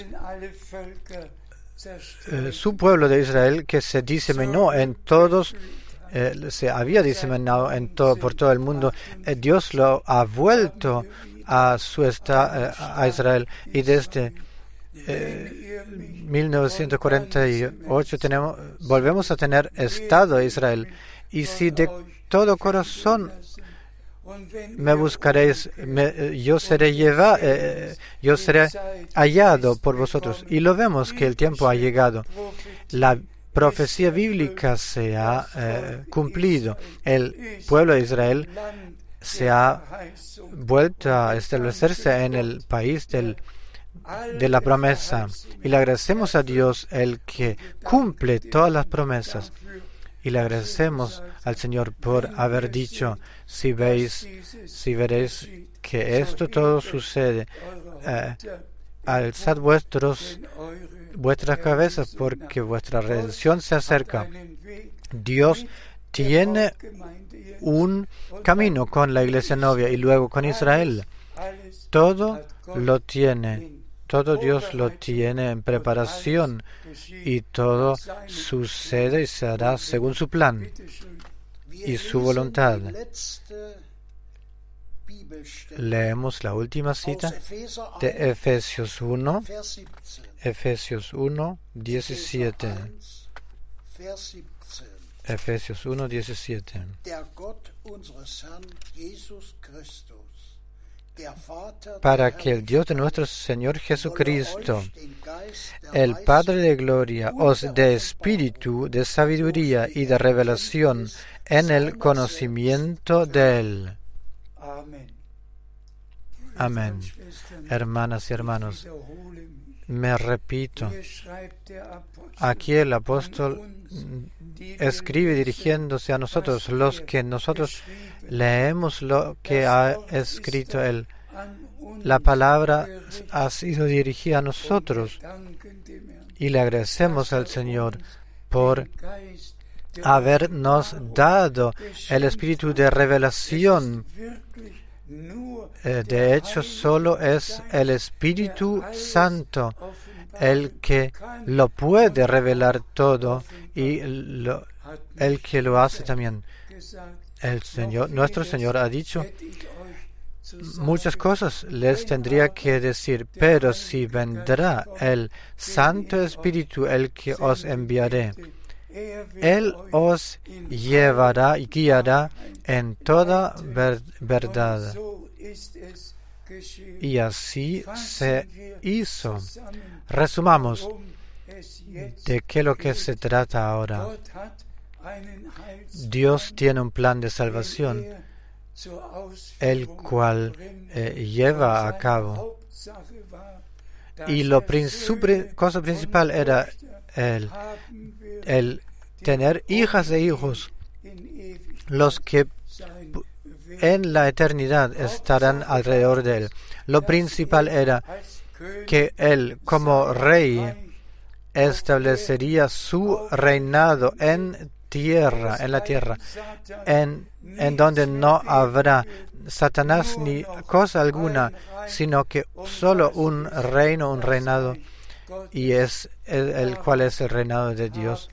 eh, su pueblo de Israel, que se diseminó en todos, eh, se había diseminado en todo, por todo el mundo, eh, Dios lo ha vuelto a su esta, eh, a Israel, y desde Eh, mil novecientos cuarenta y ocho tenemos, volvemos a tener Estado de Israel. Y si de todo corazón me buscaréis, me, yo seré llevado, eh, yo seré hallado por vosotros. Y lo vemos que el tiempo ha llegado. La profecía bíblica se ha eh, cumplido. El pueblo de Israel se ha vuelto a establecerse en el país del de la promesa, y le agradecemos a Dios el que cumple todas las promesas, y le agradecemos al Señor por haber dicho, si veis, si veréis que esto todo sucede, eh, alzad vuestros vuestras cabezas, porque vuestra redención se acerca. Dios tiene un camino con la iglesia novia y luego con Israel. Todo lo tiene. Todo Dios lo tiene en preparación, y todo sucede y se hará según su plan y su voluntad. Leemos la última cita de Efesios uno, Efesios uno, diecisiete. Efesios uno, diecisiete. Para que el Dios de nuestro Señor Jesucristo, el Padre de gloria, os dé espíritu de sabiduría y de revelación en el conocimiento de Él. Amén. Hermanas y hermanos, me repito. Aquí el apóstol escribe dirigiéndose a nosotros, los que nosotros leemos lo que ha escrito él. La palabra ha sido dirigida a nosotros y le agradecemos al Señor por habernos dado el espíritu de revelación. Eh, de hecho, solo es el Espíritu Santo el que lo puede revelar todo y lo, el que lo hace también. El Señor, nuestro Señor ha dicho muchas cosas les tendría que decir, pero si vendrá el Santo Espíritu, el que os enviaré, Él os llevará y guiará en toda ver- verdad. Y así se hizo. Resumamos de qué lo que se trata ahora. Dios tiene un plan de salvación, el cual eh, lleva a cabo. Y lo prin- su pri- cosa principal era el, el tener hijas e hijos, los que en la eternidad estarán alrededor de él. Lo principal era que él, como rey, establecería su reinado en tierra, en la tierra, en, en donde no habrá Satanás ni cosa alguna, sino que solo un reino, un reinado, y es el, el cual es el reinado de Dios.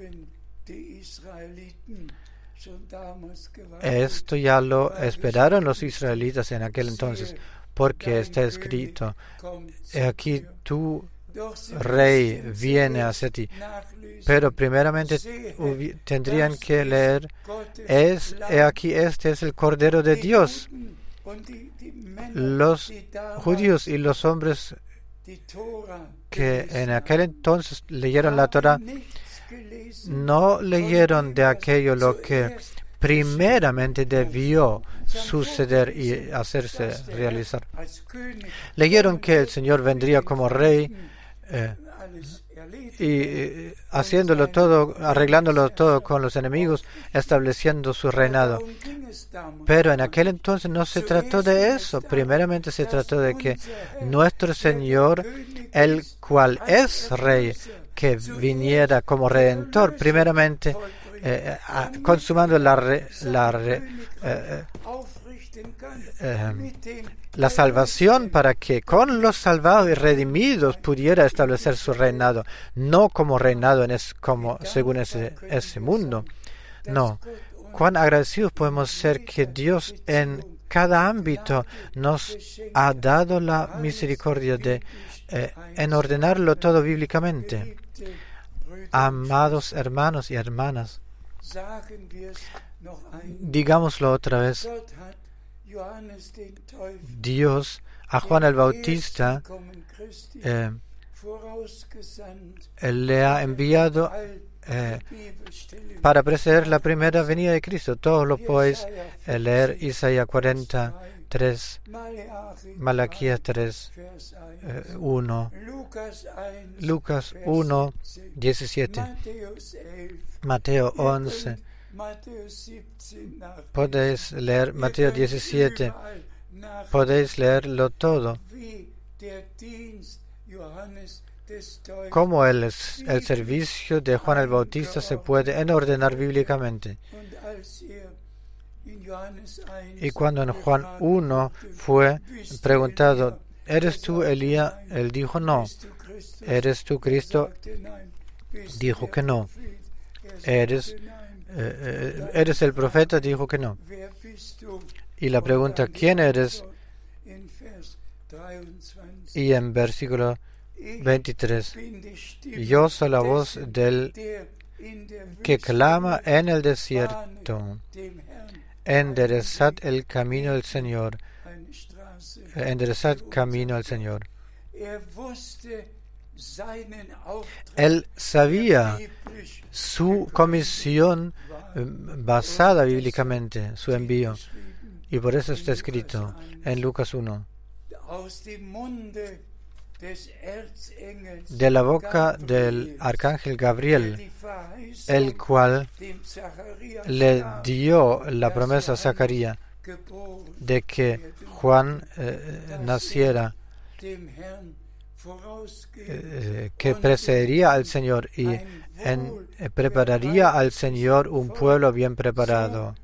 Esto ya lo esperaron los israelitas en aquel entonces, porque está escrito: aquí tu rey viene hacia ti. Pero primeramente hubi- tendrían que leer, es he aquí este es el Cordero de Dios. Los judíos y los hombres que en aquel entonces leyeron la Torah no leyeron de aquello lo que primeramente debió suceder y hacerse realizar. Leyeron que el Señor vendría como rey eh, y eh, haciéndolo todo, arreglándolo todo con los enemigos, estableciendo su reinado. Pero en aquel entonces no se trató de eso. Primeramente se trató de que nuestro Señor, el cual es rey, que viniera como redentor, primeramente eh, a, consumando la, re, la, re, eh, eh, la salvación, para que con los salvados y redimidos pudiera establecer su reinado, no como reinado en es, como según ese, ese mundo. No. Cuán agradecidos podemos ser que Dios en cada ámbito nos ha dado la misericordia de eh, en ordenarlo todo bíblicamente. Amados hermanos y hermanas, digámoslo otra vez. Dios a Juan el Bautista eh, él le ha enviado eh, para preceder la primera venida de Cristo. Todos lo podéis eh, leer: Isaías cuarenta tres, Malaquías tres, eh, uno, Lucas uno, diecisiete, Mateo once. Podéis leer Mateo diecisiete, podéis leerlo todo. Cómo el, el servicio de Juan el Bautista se puede ordenar bíblicamente. Y cuando en Juan uno fue preguntado: ¿eres tú Elías? Él dijo no. ¿Eres tú Cristo? Dijo que no. ¿Eres, eh, ¿eres el profeta? Dijo que no. Y la pregunta: ¿quién eres? Y en versículo veintitrés: yo soy la voz del que clama en el desierto, enderezad el camino del Señor, enderezad camino al Señor. Él sabía su comisión basada bíblicamente, su envío, y por eso está escrito en Lucas uno: de la boca del arcángel Gabriel, el cual le dio la promesa a Zacarías de que Juan eh, naciera, eh, que precedería al Señor y en, eh, prepararía al Señor un pueblo bien preparado.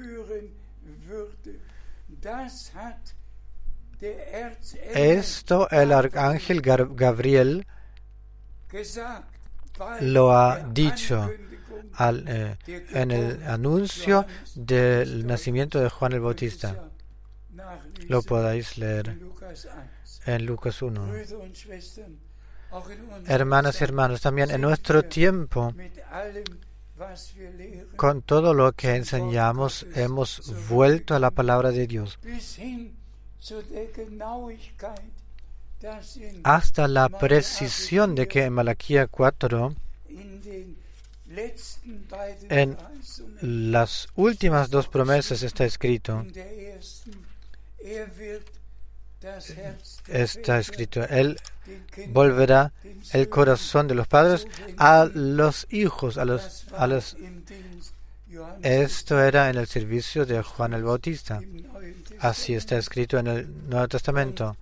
Esto el arcángel Gabriel lo ha dicho al, eh, en el anuncio del nacimiento de Juan el Bautista. Lo podéis leer en Lucas uno. Hermanas y hermanos, también en nuestro tiempo, con todo lo que enseñamos, hemos vuelto a la palabra de Dios, hasta la precisión de que en Malaquías cuatro, en las últimas dos promesas está escrito, está escrito, Él volverá el corazón de los padres a los hijos, a los, a los. Esto era en el servicio de Juan el Bautista. Así está escrito en el Nuevo Testamento.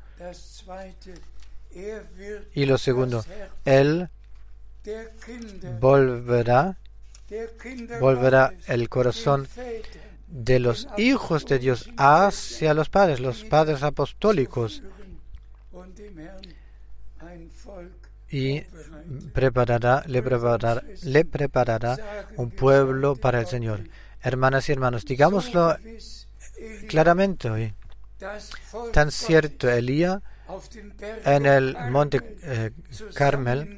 Y lo segundo, Él volverá, volverá el corazón de los hijos de Dios hacia los padres, los padres apostólicos, y preparará, le preparará, le preparará un pueblo para el Señor. Hermanas y hermanos, digámoslo claramente hoy. Tan cierto, Elías en el monte eh, Carmel,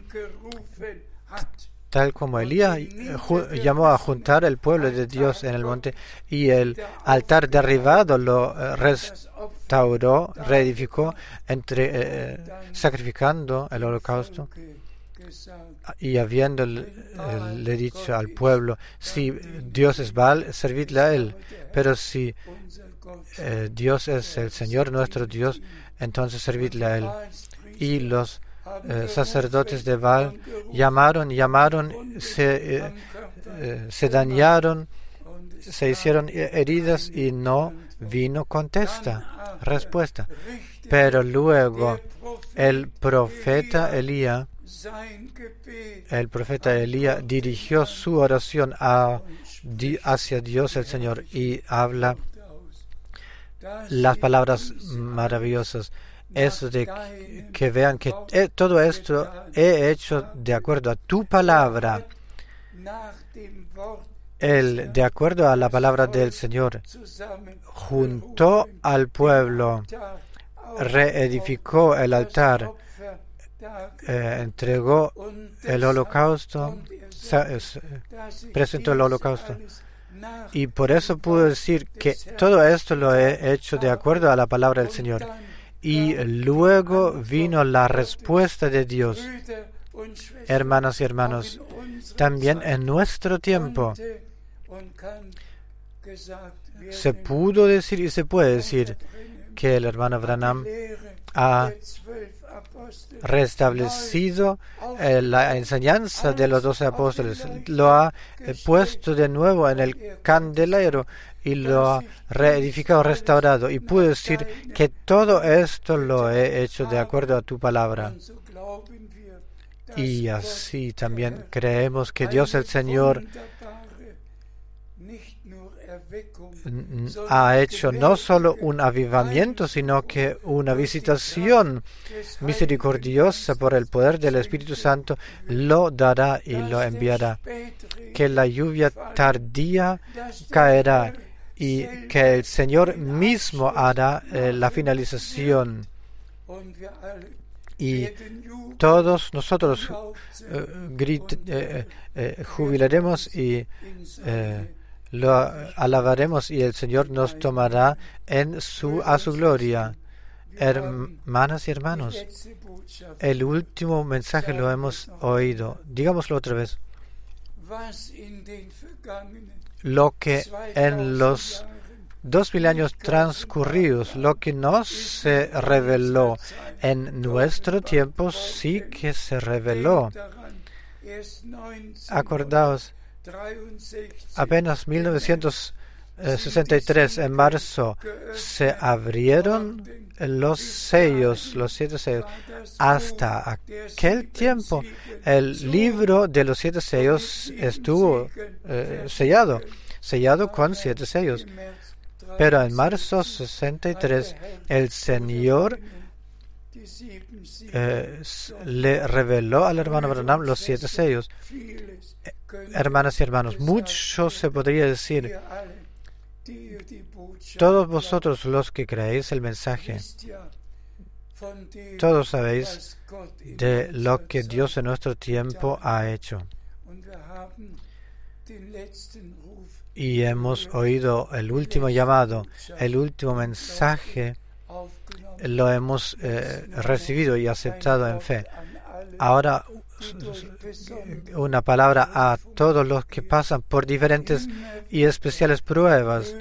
tal como Elías llamó a juntar el pueblo de Dios en el monte, y el altar derribado lo eh, restauró, reedificó, entre, eh, sacrificando el holocausto, y habiéndole le dicho al pueblo, si Dios es Baal, servidle a él, pero si eh, Dios es el Señor nuestro Dios, entonces servidle a él. Y los eh, sacerdotes de Baal llamaron, llamaron, se, eh, eh, se dañaron, se hicieron heridas y no vino contesta, respuesta. Pero luego el profeta Elías, el profeta Elías dirigió su oración a, hacia Dios el Señor y habla las palabras maravillosas. Eso de que, que vean que eh, todo esto he hecho de acuerdo a tu palabra. Él, de acuerdo a la palabra del Señor, juntó al pueblo, reedificó el altar, eh, entregó el holocausto, presentó el holocausto. Y por eso puedo decir que todo esto lo he hecho de acuerdo a la palabra del Señor. Y luego vino la respuesta de Dios. Hermanos y hermanos, también en nuestro tiempo se pudo decir y se puede decir que el hermano Branham ha restablecido eh, la enseñanza de los doce apóstoles, lo ha eh, puesto de nuevo en el candelero y lo ha reedificado, restaurado, y puedo decir que todo esto lo he hecho de acuerdo a tu palabra. Y así también creemos que Dios el Señor ha hecho no solo un avivamiento, sino que una visitación misericordiosa por el poder del Espíritu Santo lo dará y lo enviará. Que la lluvia tardía caerá y que el Señor mismo hará eh, la finalización. Y todos nosotros eh, grit, eh, eh, jubilaremos y eh, lo alabaremos, y el Señor nos tomará en su, a su gloria. Hermanas y hermanos, el último mensaje lo hemos oído. Digámoslo otra vez. Lo que en los dos mil años transcurridos, lo que no se reveló En nuestro tiempo sí que se reveló. Acordaos, apenas mil novecientos sesenta y tres, en marzo, se abrieron los sellos, los siete sellos. Hasta aquel tiempo, el libro de los siete sellos estuvo eh, sellado, sellado con siete sellos. Pero en marzo sesenta y tres, el Señor eh, le reveló al hermano Branham los siete sellos. Eh, hermanas y hermanos, mucho se podría decir. Todos vosotros los que creéis el mensaje, todos sabéis de lo que Dios en nuestro tiempo ha hecho. Y hemos oído el último llamado, el último mensaje, lo hemos eh, recibido y aceptado en fe. Ahora, una palabra a todos los que pasan por diferentes y especiales pruebas.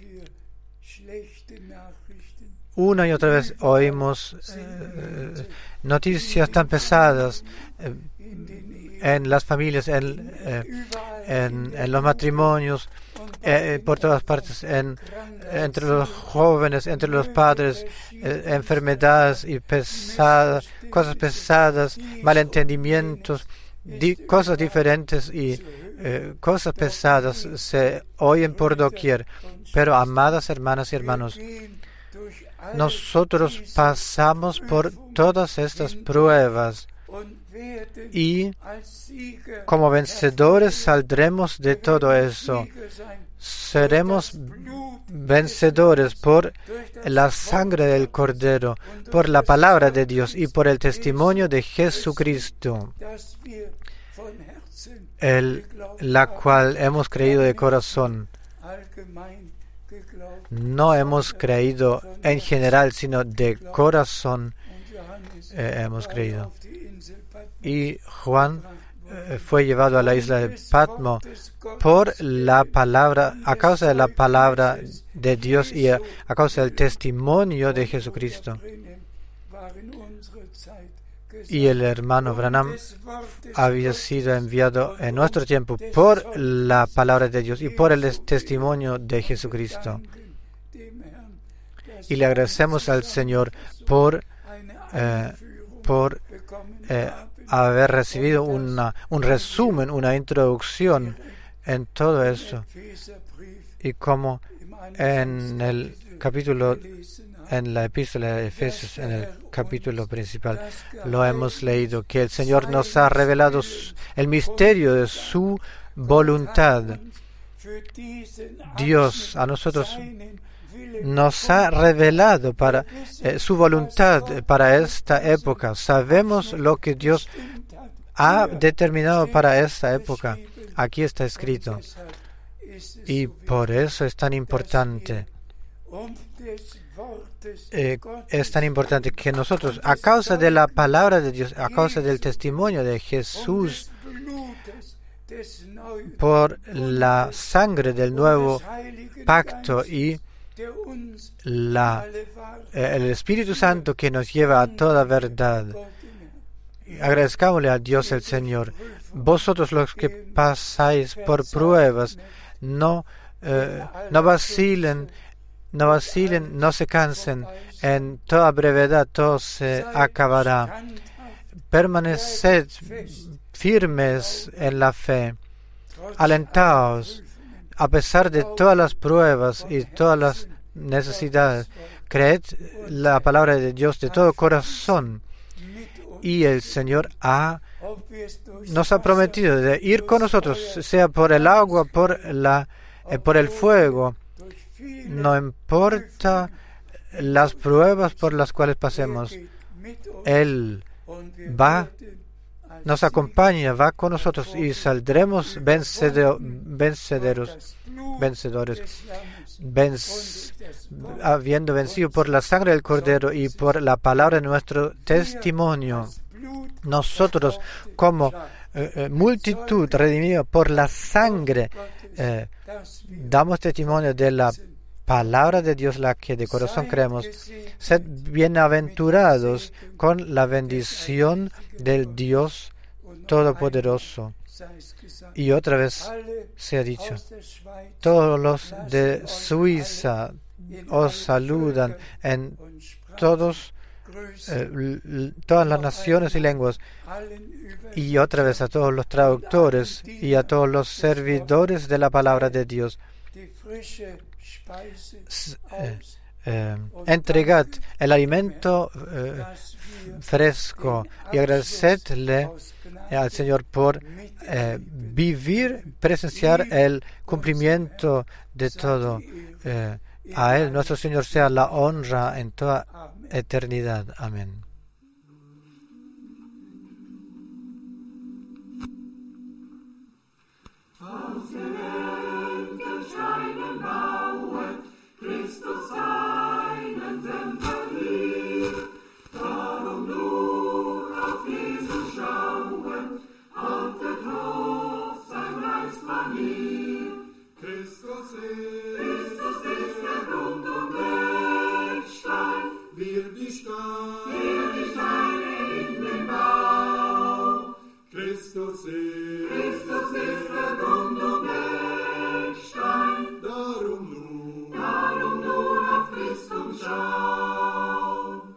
Una y otra vez oímos eh, noticias tan pesadas eh, en las familias, en, eh, en, en los matrimonios, eh, por todas partes, en, entre los jóvenes, entre los padres, eh, enfermedades y pesadas, cosas pesadas, malentendimientos, di, cosas diferentes y eh, cosas pesadas se oyen por doquier. Pero, amadas hermanas y hermanos, nosotros pasamos por todas estas pruebas y como vencedores saldremos de todo eso. Seremos vencedores por la sangre del Cordero, por la palabra de Dios y por el testimonio de Jesucristo, el, la cual hemos creído de corazón. No hemos creído en general, sino de corazón eh, hemos creído. Y Juan eh, fue llevado a la isla de Patmos por la palabra, a causa de la palabra de Dios y a, a causa del testimonio de Jesucristo. Y el hermano Branham había sido enviado en nuestro tiempo por la palabra de Dios y por el testimonio de Jesucristo. Y le agradecemos al Señor por, eh, por eh, haber recibido una, un resumen, una introducción en todo eso. Y como en el capítulo, en la epístola de Efesios, en el capítulo principal, lo hemos leído, que el Señor nos ha revelado el misterio de su voluntad. Dios a nosotros nos ha revelado para eh, su voluntad para esta época. Sabemos lo que Dios ha determinado para esta época. Aquí está escrito. Y por eso es tan importante. Eh, es tan importante que nosotros, a causa de la palabra de Dios, a causa del testimonio de Jesús, por la sangre del nuevo pacto y la, eh, el Espíritu Santo que nos lleva a toda verdad. Agradezcámosle a Dios el Señor. Vosotros los que pasáis por pruebas, no, eh, no vacilen, no vacilen, no se cansen. En toda brevedad todo se acabará. Permaneced firmes en la fe. Alentaos. A pesar de todas las pruebas y todas las necesidades, creed la palabra de Dios de todo corazón. Y el Señor ha, nos ha prometido de ir con nosotros, sea por el agua, por, la, eh, por el fuego. No importa las pruebas por las cuales pasemos. Él va, nos acompaña, va con nosotros y saldremos vencedor, vencederos, vencedores, venc, habiendo vencido por la sangre del Cordero y por la palabra de nuestro testimonio. Nosotros, como eh, eh, multitud redimida por la sangre, eh, damos testimonio de la palabra de Dios, la que de corazón creemos. Sed bienaventurados con la bendición del Dios Todopoderoso. Y otra vez se ha dicho, todos los de Suiza os saludan en todos, eh, todas las naciones y lenguas. Y otra vez a todos los traductores y a todos los servidores de la palabra de Dios. Eh, eh, entregad el alimento eh, fresco y agradecedle al Señor por eh, vivir, presenciar el cumplimiento de todo. Eh, a Él, nuestro Señor, sea la honra en toda eternidad. Amén. Christus ist, Christus ist der Grund und Eckstein, darum nur, darum nur auf Christus schauen.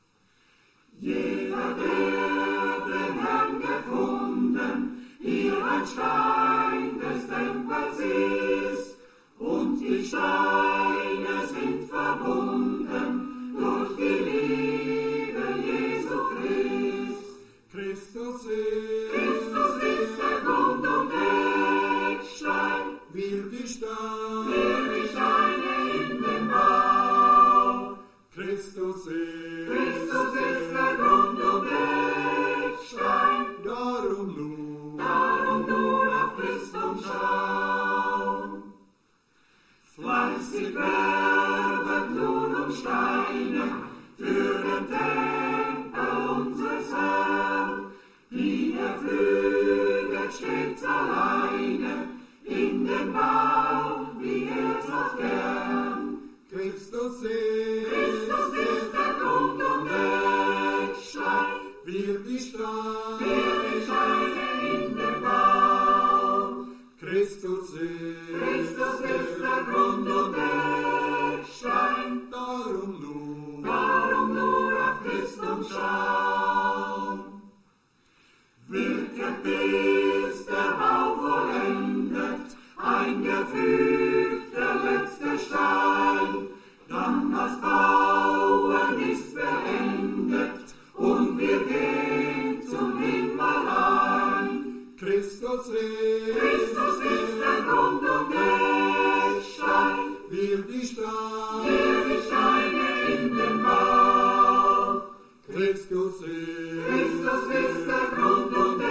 Jeder, der den Herrn gefunden, hier ein Stein des Tempels ist, und die Steine sind verbunden durch die Liebe Jesu Christ. Christus ist, Christus ist der Grund und Eckstein, wir die Steine, wir die Steine in den Bau. Christus ist, Christus ist der Grund und Eckstein, darum nur, darum nur auf Christus schauen. Fleißig werdet nun um Steine für den Tempel unseres Herrn, die er pflüget stets alleine in den Bau, wie er's auch gern. Christus ist, Christus ist der Grund und Eckstein, wir die Steine, wir die Steine in den Bau. Christus ist, Christus ist der Grund und Eckstein, darum nur, darum nur auf Christus schauen. Wirket bis der Bau vollendet, eingefügt der letzte Stein, dann das Bauen ist beendet und wir gehen zum Himmel ein. Christus ist, Christus ist der Grund und Eckstein, wir die Steine, wir die Steine in den Bau. Christus ist, Christus ist der Grund und